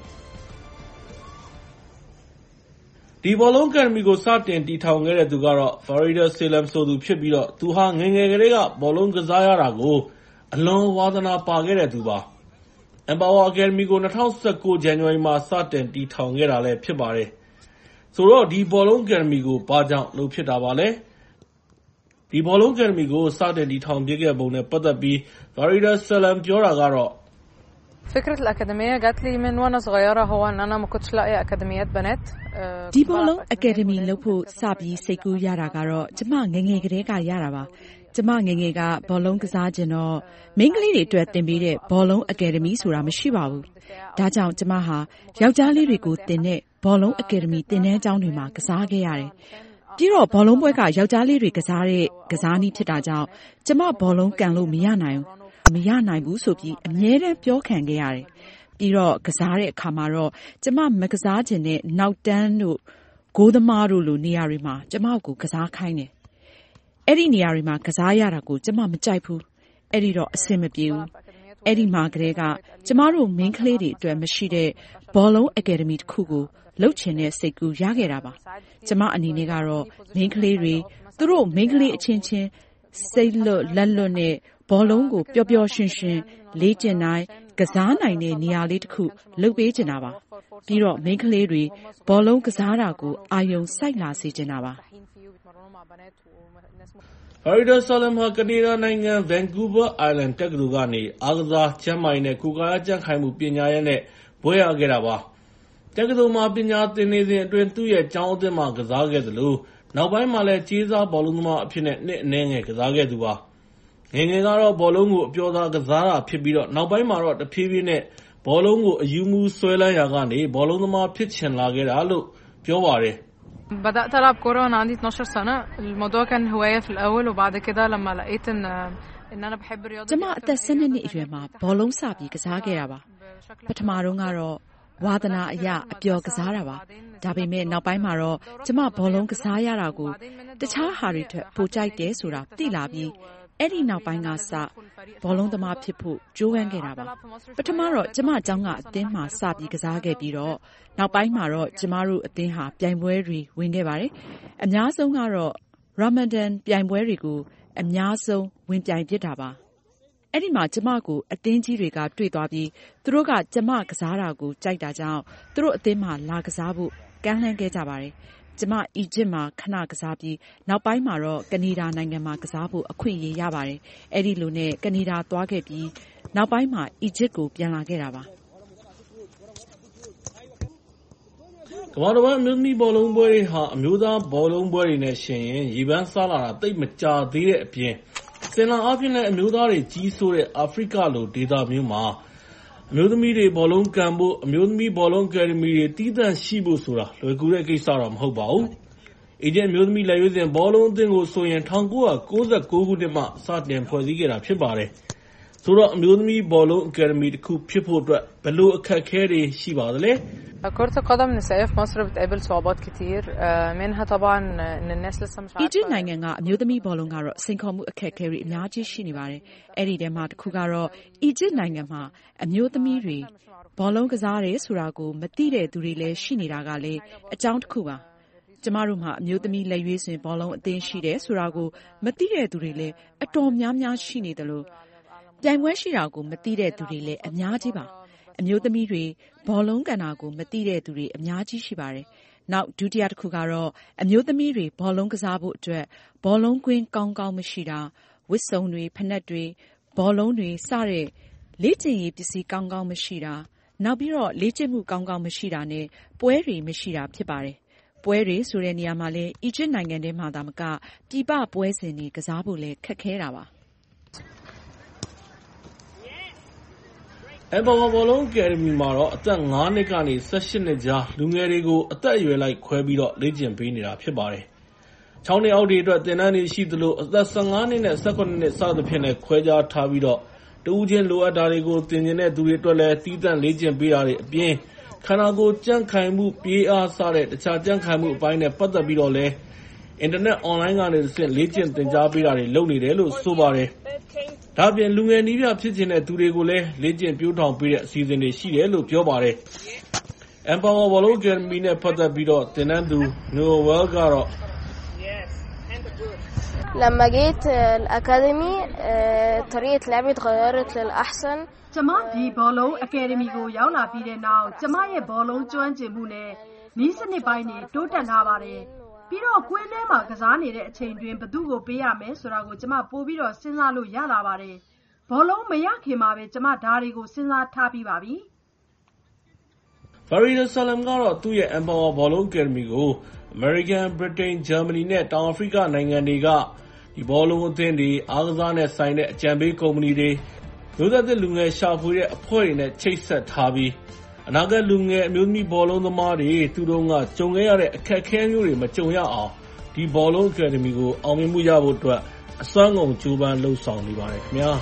။ဒီဘောလုံးအကယ်ဒမီကိုစတင်တည်ထောင်ခဲ့တဲ့သူကတော့ Farida Salan ဆိုသူဖြစ်ပြီးတော့သူဟာငယ်ငယ်ကလေးကဘောလုံးကစားရတာကိုအလွန်ဝါသနာပါခဲ့တဲ့သူပါ။ Empower Academy ကို2019 January မှာစတင်တည်ထောင်ခဲ့တာလည်းဖြစ်ပါတယ်။ဆိုတော့ဒီဘောလုံး Academy ကိုဘာကြောင့်လုပ်ဖြစ်တာပါလဲ။ဒီဘောလုံး Academy ကိုစတင်တည်ထောင်ဖြစ်ခဲ့ပုံနဲ့ပတ်သက်ပြီး Farida Salan ပြောတာကတော့ فكرة الأكاديمية جات لي من وأنا صغيرة هو إن أنا ما كنتش لاقية أكاديميات بنات ဒီဘောလုံး Academy လုပ်ဖို့စပြီးစိတ်ကူးရတာကတော့ကျမငယ်ငယ်ကတည်းကရတာပါကျမငယ်ငယ်ကဘောလုံးကစားခြင်းတော့မိန်းကလေးတွေအတွက်သင်ပေးတဲ့ဘောလုံးအကယ်ဒမီဆိုတာမရှိပါဘူး။ဒါကြောင့်ကျမဟာယောက်ျားလေးတွေကိုသင်တဲ့ဘောလုံးအကယ်ဒမီသင်တန်းကျောင်းတွေမှာကစားခဲ့ရတယ်။ပြီးတော့ဘောလုံးပွဲကယောက်ျားလေးတွေကစားတဲ့ကစားနည်းဖြစ်တာကြောင့်ကျမဘောလုံးကန်လို့မရနိုင်ဘူးဆိုပြီးအမြဲတမ်းပြောခံခဲ့ရတယ်။ပြီးတော့ကစားတဲ့အခါမှာတော့ကျမမကစားခြင်းနဲ့နောက်တန်းတို့ဂိုးသမားတို့လိုနေရာတွေမှာကျမကိုကစားခိုင်းတယ်အဲ့ဒီနေရာတွေမှာကစားရတာကိုကျမမကြိုက်ဘူးအဲ့ဒီတော့အဆင်မပြေဘူးအဲ့ဒီမှာကလေးကကျမတို့မင်းကလေးတွေအတွက်မရှိတဲ့ဘောလုံးအကယ်ဒမီတစ်ခုကိုလှုပ်ချင်တဲ့စိတ်ကူးရခဲ့တာပါကျမအနေနဲ့ကတော့မင်းကလေးတွေသူတို့မင်းကလေးအချင်းချင်းစိတ်လွတ်လက်လွတ်နဲ့ဘောလုံးကိုပျော်ပျော်ရွှင်ရွှင်လေ့ကျင့်နိုင်ကစားနိုင်တဲ့နေရာလေးတစ်ခုလုပ်ပေးချင်တာပါပြီးတော့မင်းကလေးတွေဘောလုံးကစားတာကိုအာရုံစိုက်လာစေချင်တာပါ Farida Salan ဟာကနေဒါနိုင်ငံ Vancouver Island တက္ကသိုလ်ကနေအားကစားကျန်းမာရေးနဲ့ကိုယ်ကာယကြံ့ခိုင်မှုပညာရပ်နဲ့ဘွဲ့ရခဲ့တာပါ။တက္ကသိုလ်မှာပညာသင်နေစဉ်အတွင်းသူ့ရဲ့ကျောင်းအသင်းမှာကစားခဲ့သလိုနောက်ပိုင်းမှာလည်းကြေးစားဘောလုံးသမားအဖြစ်နဲ့နှစ်အနည်းငယ်ကစားခဲ့သူပါ။ငယ်ငယ်ကတော့ဘောလုံးကိုအပျော်သာကစားတာဖြစ်ပြီးတော့နောက်ပိုင်းမှာတော့တဖြည်းဖြည်းနဲ့ဘောလုံးကိုအယူမူဆွဲလန်းရာကနေဘောလုံးသမားဖြစ်ချင်လာခဲ့တာလို့ပြောပါတယ် بدأت ألعب كورة وأنا عندي 12 سنة الموضوع كان هواية في الأول وبعد كده لما لقيت إن أنا بحب الرياضة ကျမအသက်12နှစ်အရွယ်မှာဘောလုံးစပြီးကစားခဲ့တာပါပထမတော့ကတော့ဝါသနာအရအပျော်ကစားတာပါဒါပေမဲ့နောက်ပိုင်းမှာတော့ကျမဘောလုံးကစားရတာကိုတခြားဟာတွေထက်ပိုကြိုက်တယ်ဆိုတာသိလာပြီးအဲ့ဒီနောက်ပိုင်းကစဘောလုံးသမားဖြစ်ဖို့ကြိုးပမ်းခဲ့တာပါပထမတော့ကျမအကြောင်းကအသင်းမှာစပြီးကစားခဲ့ပြီးတော့နောက်ပိုင်းမှာတော့ကျမတို့အသင်းဟာပြိုင်ပွဲတွေဝင်ခဲ့ပါတယ်အများဆုံးကတော့ Ramadan ပြိုင်ပွဲတွေကိုအများဆုံးဝင်ပြိုင်ဖြစ်တာပါအဲ့ဒီမှာကျမကိုအသင်းကြီးတွေကတွေ့သွားပြီးသူတို့ကကျမကစားတာကိုကြိုက်တာကြောင့်သူတို့အသင်းမှာလာကစားဖို့ကမ်းလှမ်းခဲ့ကြပါတယ်ကျမအီဂျစ်မှာခဏကစားပြီးနောက်ပိုင်းမှာတော့ကနေဒါနိုင်ငံမှာကစားဖို့အခွင့်အရေးရပါတယ်။အဲ့ဒီလိုနဲ့ကနေဒါသွားခဲ့ပြီးနောက်ပိုင်းမှာအီဂျစ်ကိုပြန်လာခဲ့တာပါ။ကမ္ဘာတစ်ဝန်းအမျိုးသမီးဘောလုံးပွဲတွေဟာအမျိုးသားဘောလုံးပွဲတွေနဲ့ယှဉ်ရင်ရေပန်းစားလာတာသိပ်မကြာသေးတဲ့အပြင်စင်လာအားဖြင့်လည်းအမျိုးသားတွေကြီးစိုးတဲ့အာဖရိကလိုဒေသမျိုးမှာအမျိုးသမီးတွေဘောလုံးကန်ဖို့အမျိုးသမီးဘောလုံးအကယ်ဒမီတွေတီးသန့်ရှိဖို့ဆိုတာလွယ်ကူတဲ့ကိစ္စတော့မဟုတ်ပါဘူး။အီဂျစ်အမျိုးသမီးလက်ရွေးစင်ဘောလုံးအသင်းကိုဆိုရင်1999ခုနှစ်မှစတင်ဖွဲ့စည်းခဲ့တာဖြစ်ပါတယ်။ဆိုတော့အမျိုးသမီးဘောလုံးအကယ်ဒမီတစ်ခုဖြစ်ဖို့အတွက်ဘယ်လိုအခက်အခဲတွေရှိပါသလဲ كرة القدم النسائية في مصر بتقابل صعوبات كتير منها طبعا إن الناس لسه مش عارفة အီဂျစ်နိုင်ငံကအမျိုးသမီးဘောလုံးကတော့စိန်ခေါ်မှုအခက်အခဲတွေအများကြီးရှိနေပါတယ်။အဲ့ဒီထဲမှာတစ်ခုကတော့အီဂျစ်နိုင်ငံမှာအမျိုးသမီးတွေဘောလုံးကစားတယ်ဆိုတာကိုမသိတဲ့သူတွေလည်းရှိနေတာကလည်းအကြောင်းတစ်ခုပါ။ကျမတို့မှာအမျိုးသမီးလက်ရွေးစင်ဘောလုံးအသင်းရှိတယ်ဆိုတာကိုမသိတဲ့သူတွေလည်းအတော်များများရှိနေတယ်လို့ပြိုင်ပွဲရှိတာကိုမသိတဲ့သူတွေလည်းအများကြီးပါ။အမျိုးသမီးတွေဘောလုံးကန်တာကိုမသိတဲ့သူတွေအများကြီးရှိပါတယ်။နောက်ဒုတိယတစ်ခုကတော့အမျိုးသမီးတွေဘောလုံးကစားဖို့အတွက်ဘောလုံးကွင်းကောင်းကောင်းမရှိတာဝတ်စုံတွေဖနက်တွေဘောလုံးတွေစတဲ့လေ့ကျင့်ရေးပစ္စည်းကောင်းကောင်းမရှိတာနောက်ပြီးတော့လေ့ကျင့်မှုကောင်းကောင်းမရှိတာနဲ့ပွဲတွေမရှိတာဖြစ်ပါတယ်။ပွဲတွေဆိုတဲ့နေရာမှာလည်းအီဂျစ်နိုင်ငံထဲမှာသာမကပြည်ပပွဲစဉ်တွေကစားဖို့လည်းခက်ခဲတာပါအမ်ဘာဘောလုံးအကယ်ဒမီမှာတော့အသက်9နှစ်ကနေ18နှစ်ကြားလူငယ်တွေကိုအသက်အရွယ်လိုက်ခွဲပြီးတော့လေ့ကျင့်ပေးနေတာဖြစ်ပါတယ်။6နှစ်အောက်တွေအတွက်သင်တန်းတွေရှိသလိုအသက်15နှစ်နဲ့18နှစ်စသဖြင့်လည်းခွဲခြားထားပြီးတော့တဦးချင်းလိုအပ်တာတွေကိုသင်ကျင်တဲ့သူတွေအတွက်လည်းတည်တံ့လေ့ကျင့်ပေးတာတွေအပြင်ခန္ဓာကိုယ်ကြံ့ခိုင်မှုပြေးအားစတဲ့တခြားကြံ့ခိုင်မှုအပိုင်းနဲ့ပတ်သက်ပြီးတော့လည်းအင်တာနက်အွန်လိုင်းကနေတစ်ဆင့်လေ့ကျင့်သင်ကြားပေးတာတွေလုပ်နေတယ်လို့ဆိုပါတယ်။ဒါပြင်လူငယ်နည်းပြဖြစ်ချင်တဲ့သူတွေကိုလည်းလေ့ကျင့်ပြိုးထောင်ပေးတဲ့အစီအစဉ်တွေရှိတယ်လို့ပြောပါတယ်။ Empower Bologna Academy နဲ့ပတ်သက်ပြီးတော့သင်တန်းသူ Noel ကတော့ لما جيت الأكاديمي طريقة لعبي اتغيرت للأحسن ကျမဒီဘောလုံးအကယ်ဒမီကိုရောက်လာပြီးတဲ့နောက်ကျမရဲ့ဘောလုံးကျွမ်းကျင်မှုနဲ့နည်းစနစ်ပိုင်းတွေတိုးတက်လာပါတယ်။ပြီးတော့ကွင်းထဲမှာကစားနေတဲ့အချိန်တွင်ဘယ်သူ့ကိုပေးရမယ်ဆိုတာကိုကျမပို့ပြီးတော့စဉ်းစားလို့ရလာပါတယ်။ဘောလုံးမရခင်မှာပဲကျမဒါတွေကိုစဉ်းစားထားပြီးပါပြီ။ Farida Salam ကတော့သူ့ရဲ့ Empower Bologna Academy ကို American, Britain, Germany နဲ့တောင်အာဖရိကနိုင်ငံတွေကဒီဘောလုံးအသင်းတွေအားကစားနဲ့ဆိုင်တဲ့အကြံပေးကုမ္ပဏီတွေမျိုးဆက်သစ်လူငယ်ရှာဖွေတဲ့အဖွဲ့တွေနဲ့ချိတ်ဆက်ထားပြီးအနာဂတ်လူငယ်အမျိုးသမီးဘောလုံးသမားတွေသူတို့ကကြုံခဲ့ရတဲ့အခက်အခဲမျိုးတွေမကြုံရအောင်ဒီဘောလုံးအကယ်ဒမီကိုအောင်မြင်မှုရဖို့အတွက်အစွမ်းကုန်ကြိုးပမ်းလှုပ်ဆောင်နေပါတယ်ခင်ဗျာ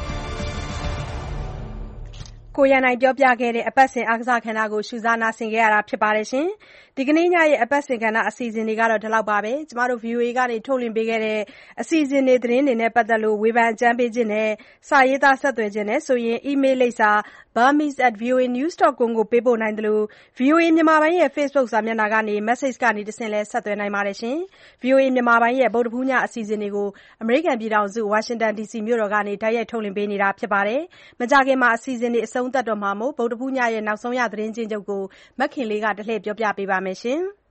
ကိုရန်နိုင်ပြောပြခဲ့တဲ့အပတ်စဉ်အားကစားခန္ဓာကိုရှုစားနာဆင်ခဲ့ရတာဖြစ်ပါတယ်ရှင်။ဒီကနေ့ညရဲ့အပတ်စဉ်ခန္ဓာအစီအစဉ်တွေကတော့ဒီလောက်ပါပဲ။ကျမတို့ VOA ကနေထုတ်လွှင့်ပေးခဲ့တဲ့အစီအစဉ်တွေသတင်းတွေနဲ့ပတ်သက်လို့ဝေဖန်အကြံပေးခြင်းနဲ့စာရေးသားဆက်သွယ်ခြင်းနဲ့ဆိုရင် email လိပ်စာ burmese@voanews.com ကိုပေးပို့နိုင်တယ်လို့ VOA မြန်မာပိုင်းရဲ့ Facebook စာမျက်နှာကနေ message ကနေတဆင့်လဲဆက်သွယ်နိုင်ပါတယ်ရှင်။ VOA မြန်မာပိုင်းရဲ့ဗုဒ္ဓဖူးညအစီအစဉ်တွေကိုအမေရိကန်ပြည်ထောင်စု Washington DC မြို့တော်ကနေတိုက်ရိုက်ထုတ်လွှင့်ပေးနေတာဖြစ်ပါတယ်။မကြခင်မှာအစီအစဉ်တွေအဆုံးသတ်တော့မှာမို့ဗုဒ္ဓဖူးညရဲ့နောက်ဆုံးရသတင်းချင်းချုပ်ကိုမခင်လေးကတလှည့်ပြောပြပေးပါမယ်ရှင်။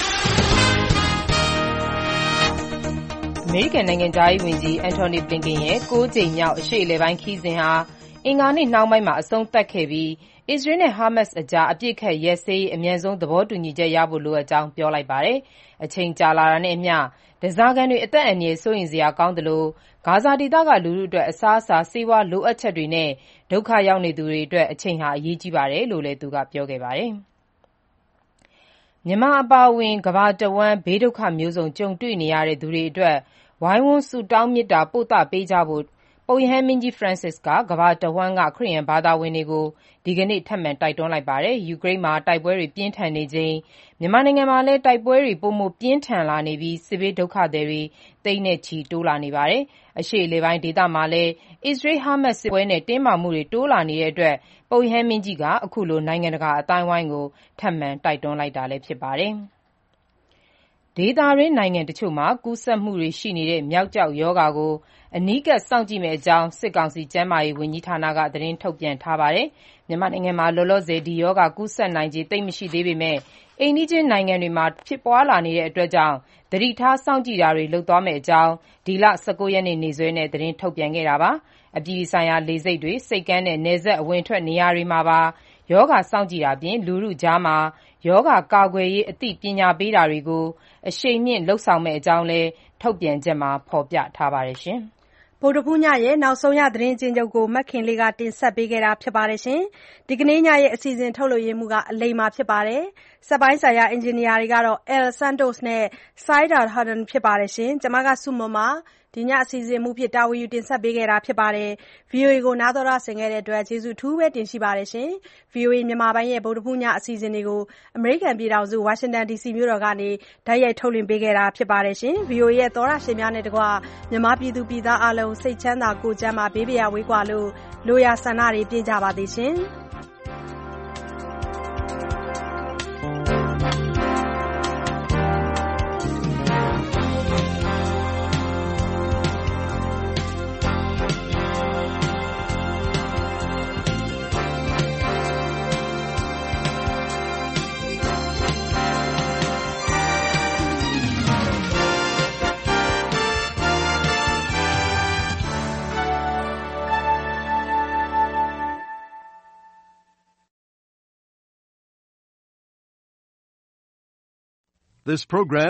အမေရိကန်နိုင်ငံသားရေးဝန်ကြီး Antony Blinken ရဲ့9ကြိမ်မြောက်အရှေ့အလယ်ပိုင်းခရီးစဉ်ဟာအင်္ဂါနေ့နှောင်းပိုင်းမှာအဆုံးသတ်ခဲ့ပြီးအစ္စရေးနဲ့ဟာမတ်စ်အကြားအပစ်အခတ်ရပ်စဲရေးအမြန်ဆုံးသဘောတူညီချက်ရဖို့လိုအပ်ကြောင်းပြောလိုက်ပါတယ်။အချိန်ကြာလာတာနဲ့အမျှဓားစာခံတွေအသက်အန္တရာယ်စိုးရိမ်စရာကောင်းသလိုဂါဇာဒေသကလူထုအတွက်အစားအစာဆေးဝါးလိုအပ်ချက်တွေနဲ့ဒုက္ခရောက်နေသူတွေအတွက်အချိန်ဟာအရေးကြီးပါတယ်လို့လည်းသူကပြောခဲ့ပါတယ်။မြန်မာအပါအဝင်ကမ္ဘာတဝန်းဘေးဒုက္ခမျိုးစုံကြုံတွေ့နေရတဲ့သူတွေအတွက်ဝိုင်းဝန်းဆုတောင်းမေတ္တာပို့သပေးကြဖို့ပုပ်ရဟန်းမင်းကြီး Francis ကကမ္ဘာတဝန်းကခရစ်ယာန်ဘာသာဝင်တွေကိုဒီကနေ့ထပ်မံတိုက်တွန်းလိုက်ပါတယ်။ယူကရိန်းမှာတိုက်ပွဲတွေပြင်းထန်နေချိန်မြန်မာနိုင်ငံမှာလည်းတိုက်ပွဲတွေပိုမိုပြင်းထန်လာနေပြီးစစ်ဘေးဒုက္ခသည်တွေသိန်းနဲ့ချီတိုးလာနေပါတယ်။အရှေ့အလယ်ပိုင်းဒေသမှာလည်းအစ္စရေး-ဟာမတ်စ်စစ်ပွဲနဲ့တင်းမာမှုတွေတိုးလာနေတဲ့အတွက်ပုပ်ရဟန်းမင်းကြီးကအခုလိုနိုင်ငံတကာအသိုင်းအဝိုင်းကိုထပ်မံတိုက်တွန်းလိုက်တာလည်းဖြစ်ပါတယ်။ဒေသတွင်းနိုင်ငံတချို့မှာကူးစက်မှုတွေရှိနေတဲ့မျောက်ကျောက်ရောဂါကိုအနီးကပ်စောင့်ကြည့်မယ့်အကြောင်းစစ်ကောင်စီကျန်းမာရေးဝန်ကြီးဌာနကသတင်းထုတ်ပြန်ထားပါတယ်။မြန်မာနိုင်ငံမှာလောလောဆယ်ဒီရောဂါကူးစက်နိုင်ခြေသိပ်မရှိသေးပေမဲ့အိမ်နီးချင်းနိုင်ငံတွေမှာဖြစ်ပွားလာနေတဲ့အတွက်ကြောင့်သတိထားစောင့်ကြည့်တာတွေလုပ်သွားမယ့်အကြောင်းဒီလ19ရက်နေ့နေ့စွဲနဲ့သတင်းထုတ်ပြန်ခဲ့တာပါ။အပြည်ပြည်ဆိုင်ရာလေဆိပ်တွေစိတ်ကမ်းနဲ့နယ်စပ်အဝင်ထွက်နေရာတွေမှာပါရောဂါစောင့်ကြည့်တာပြင်လူထုကြားမှာရောဂါကာကွယ်ရေးအသိပညာပေးတာတွေကိုအရှိန်မြင့်လုပ်ဆောင်မယ့်အကြောင်းလည်းထုတ်ပြန်ချက်မှာဖော်ပြထားပါတယ်ရှင်။ဗုဒ္ဓဖူးညရဲ့နောက်ဆုံးရသတင်းချင်းချုပ်ကိုမခင်လေးကတင်ဆက်ပေးခဲ့တာဖြစ်ပါတယ်ရှင်။ဒီကနေ့ညရဲ့အစီအစဉ်ထုတ်လွှင့်ရမှုကအလိမ္မာဖြစ်ပါတယ်။စက်ပိုင်းဆိုင်ရာအင်ဂျင်နီယာတွေကတော့ El Santos နဲ့ Saida Harden ဖြစ်ပါတယ်ရှင်။ကျွန်မကစုမမဒီညအစီအစဉ်မူဖြစ်တာဝန်ယူတင်ဆက်ပေးခဲ့တာဖြစ်ပါတယ်။ VOA ကိုနားတော်တာဆင်ခဲ့တဲ့အတွက်ကျေးဇူးအထူးပဲတင်ရှိပါတယ်ရှင်။ VOA မြန်မာပိုင်းရဲ့ဗုဒ္ဓဟူးညအစီအစဉ်တွေကိုအမေရိကန်ပြည်ထောင်စုဝါရှင်တန် DC မြို့တော်ကနေတိုက်ရိုက်ထုတ်လွှင့်ပေးခဲ့တာဖြစ်ပါတယ်ရှင်။ VOA ရဲ့သောရရှင်များနဲ့တကွမြန်မာပြည်သူပြည်သားအားလုံးစိတ်ချမ်းသာကိုယ်ကျန်းမာဘေးပရာဝေးကွာလို့လိုရာဆန္ဒတွေပြည့်ကြပါစေရှင်။ This program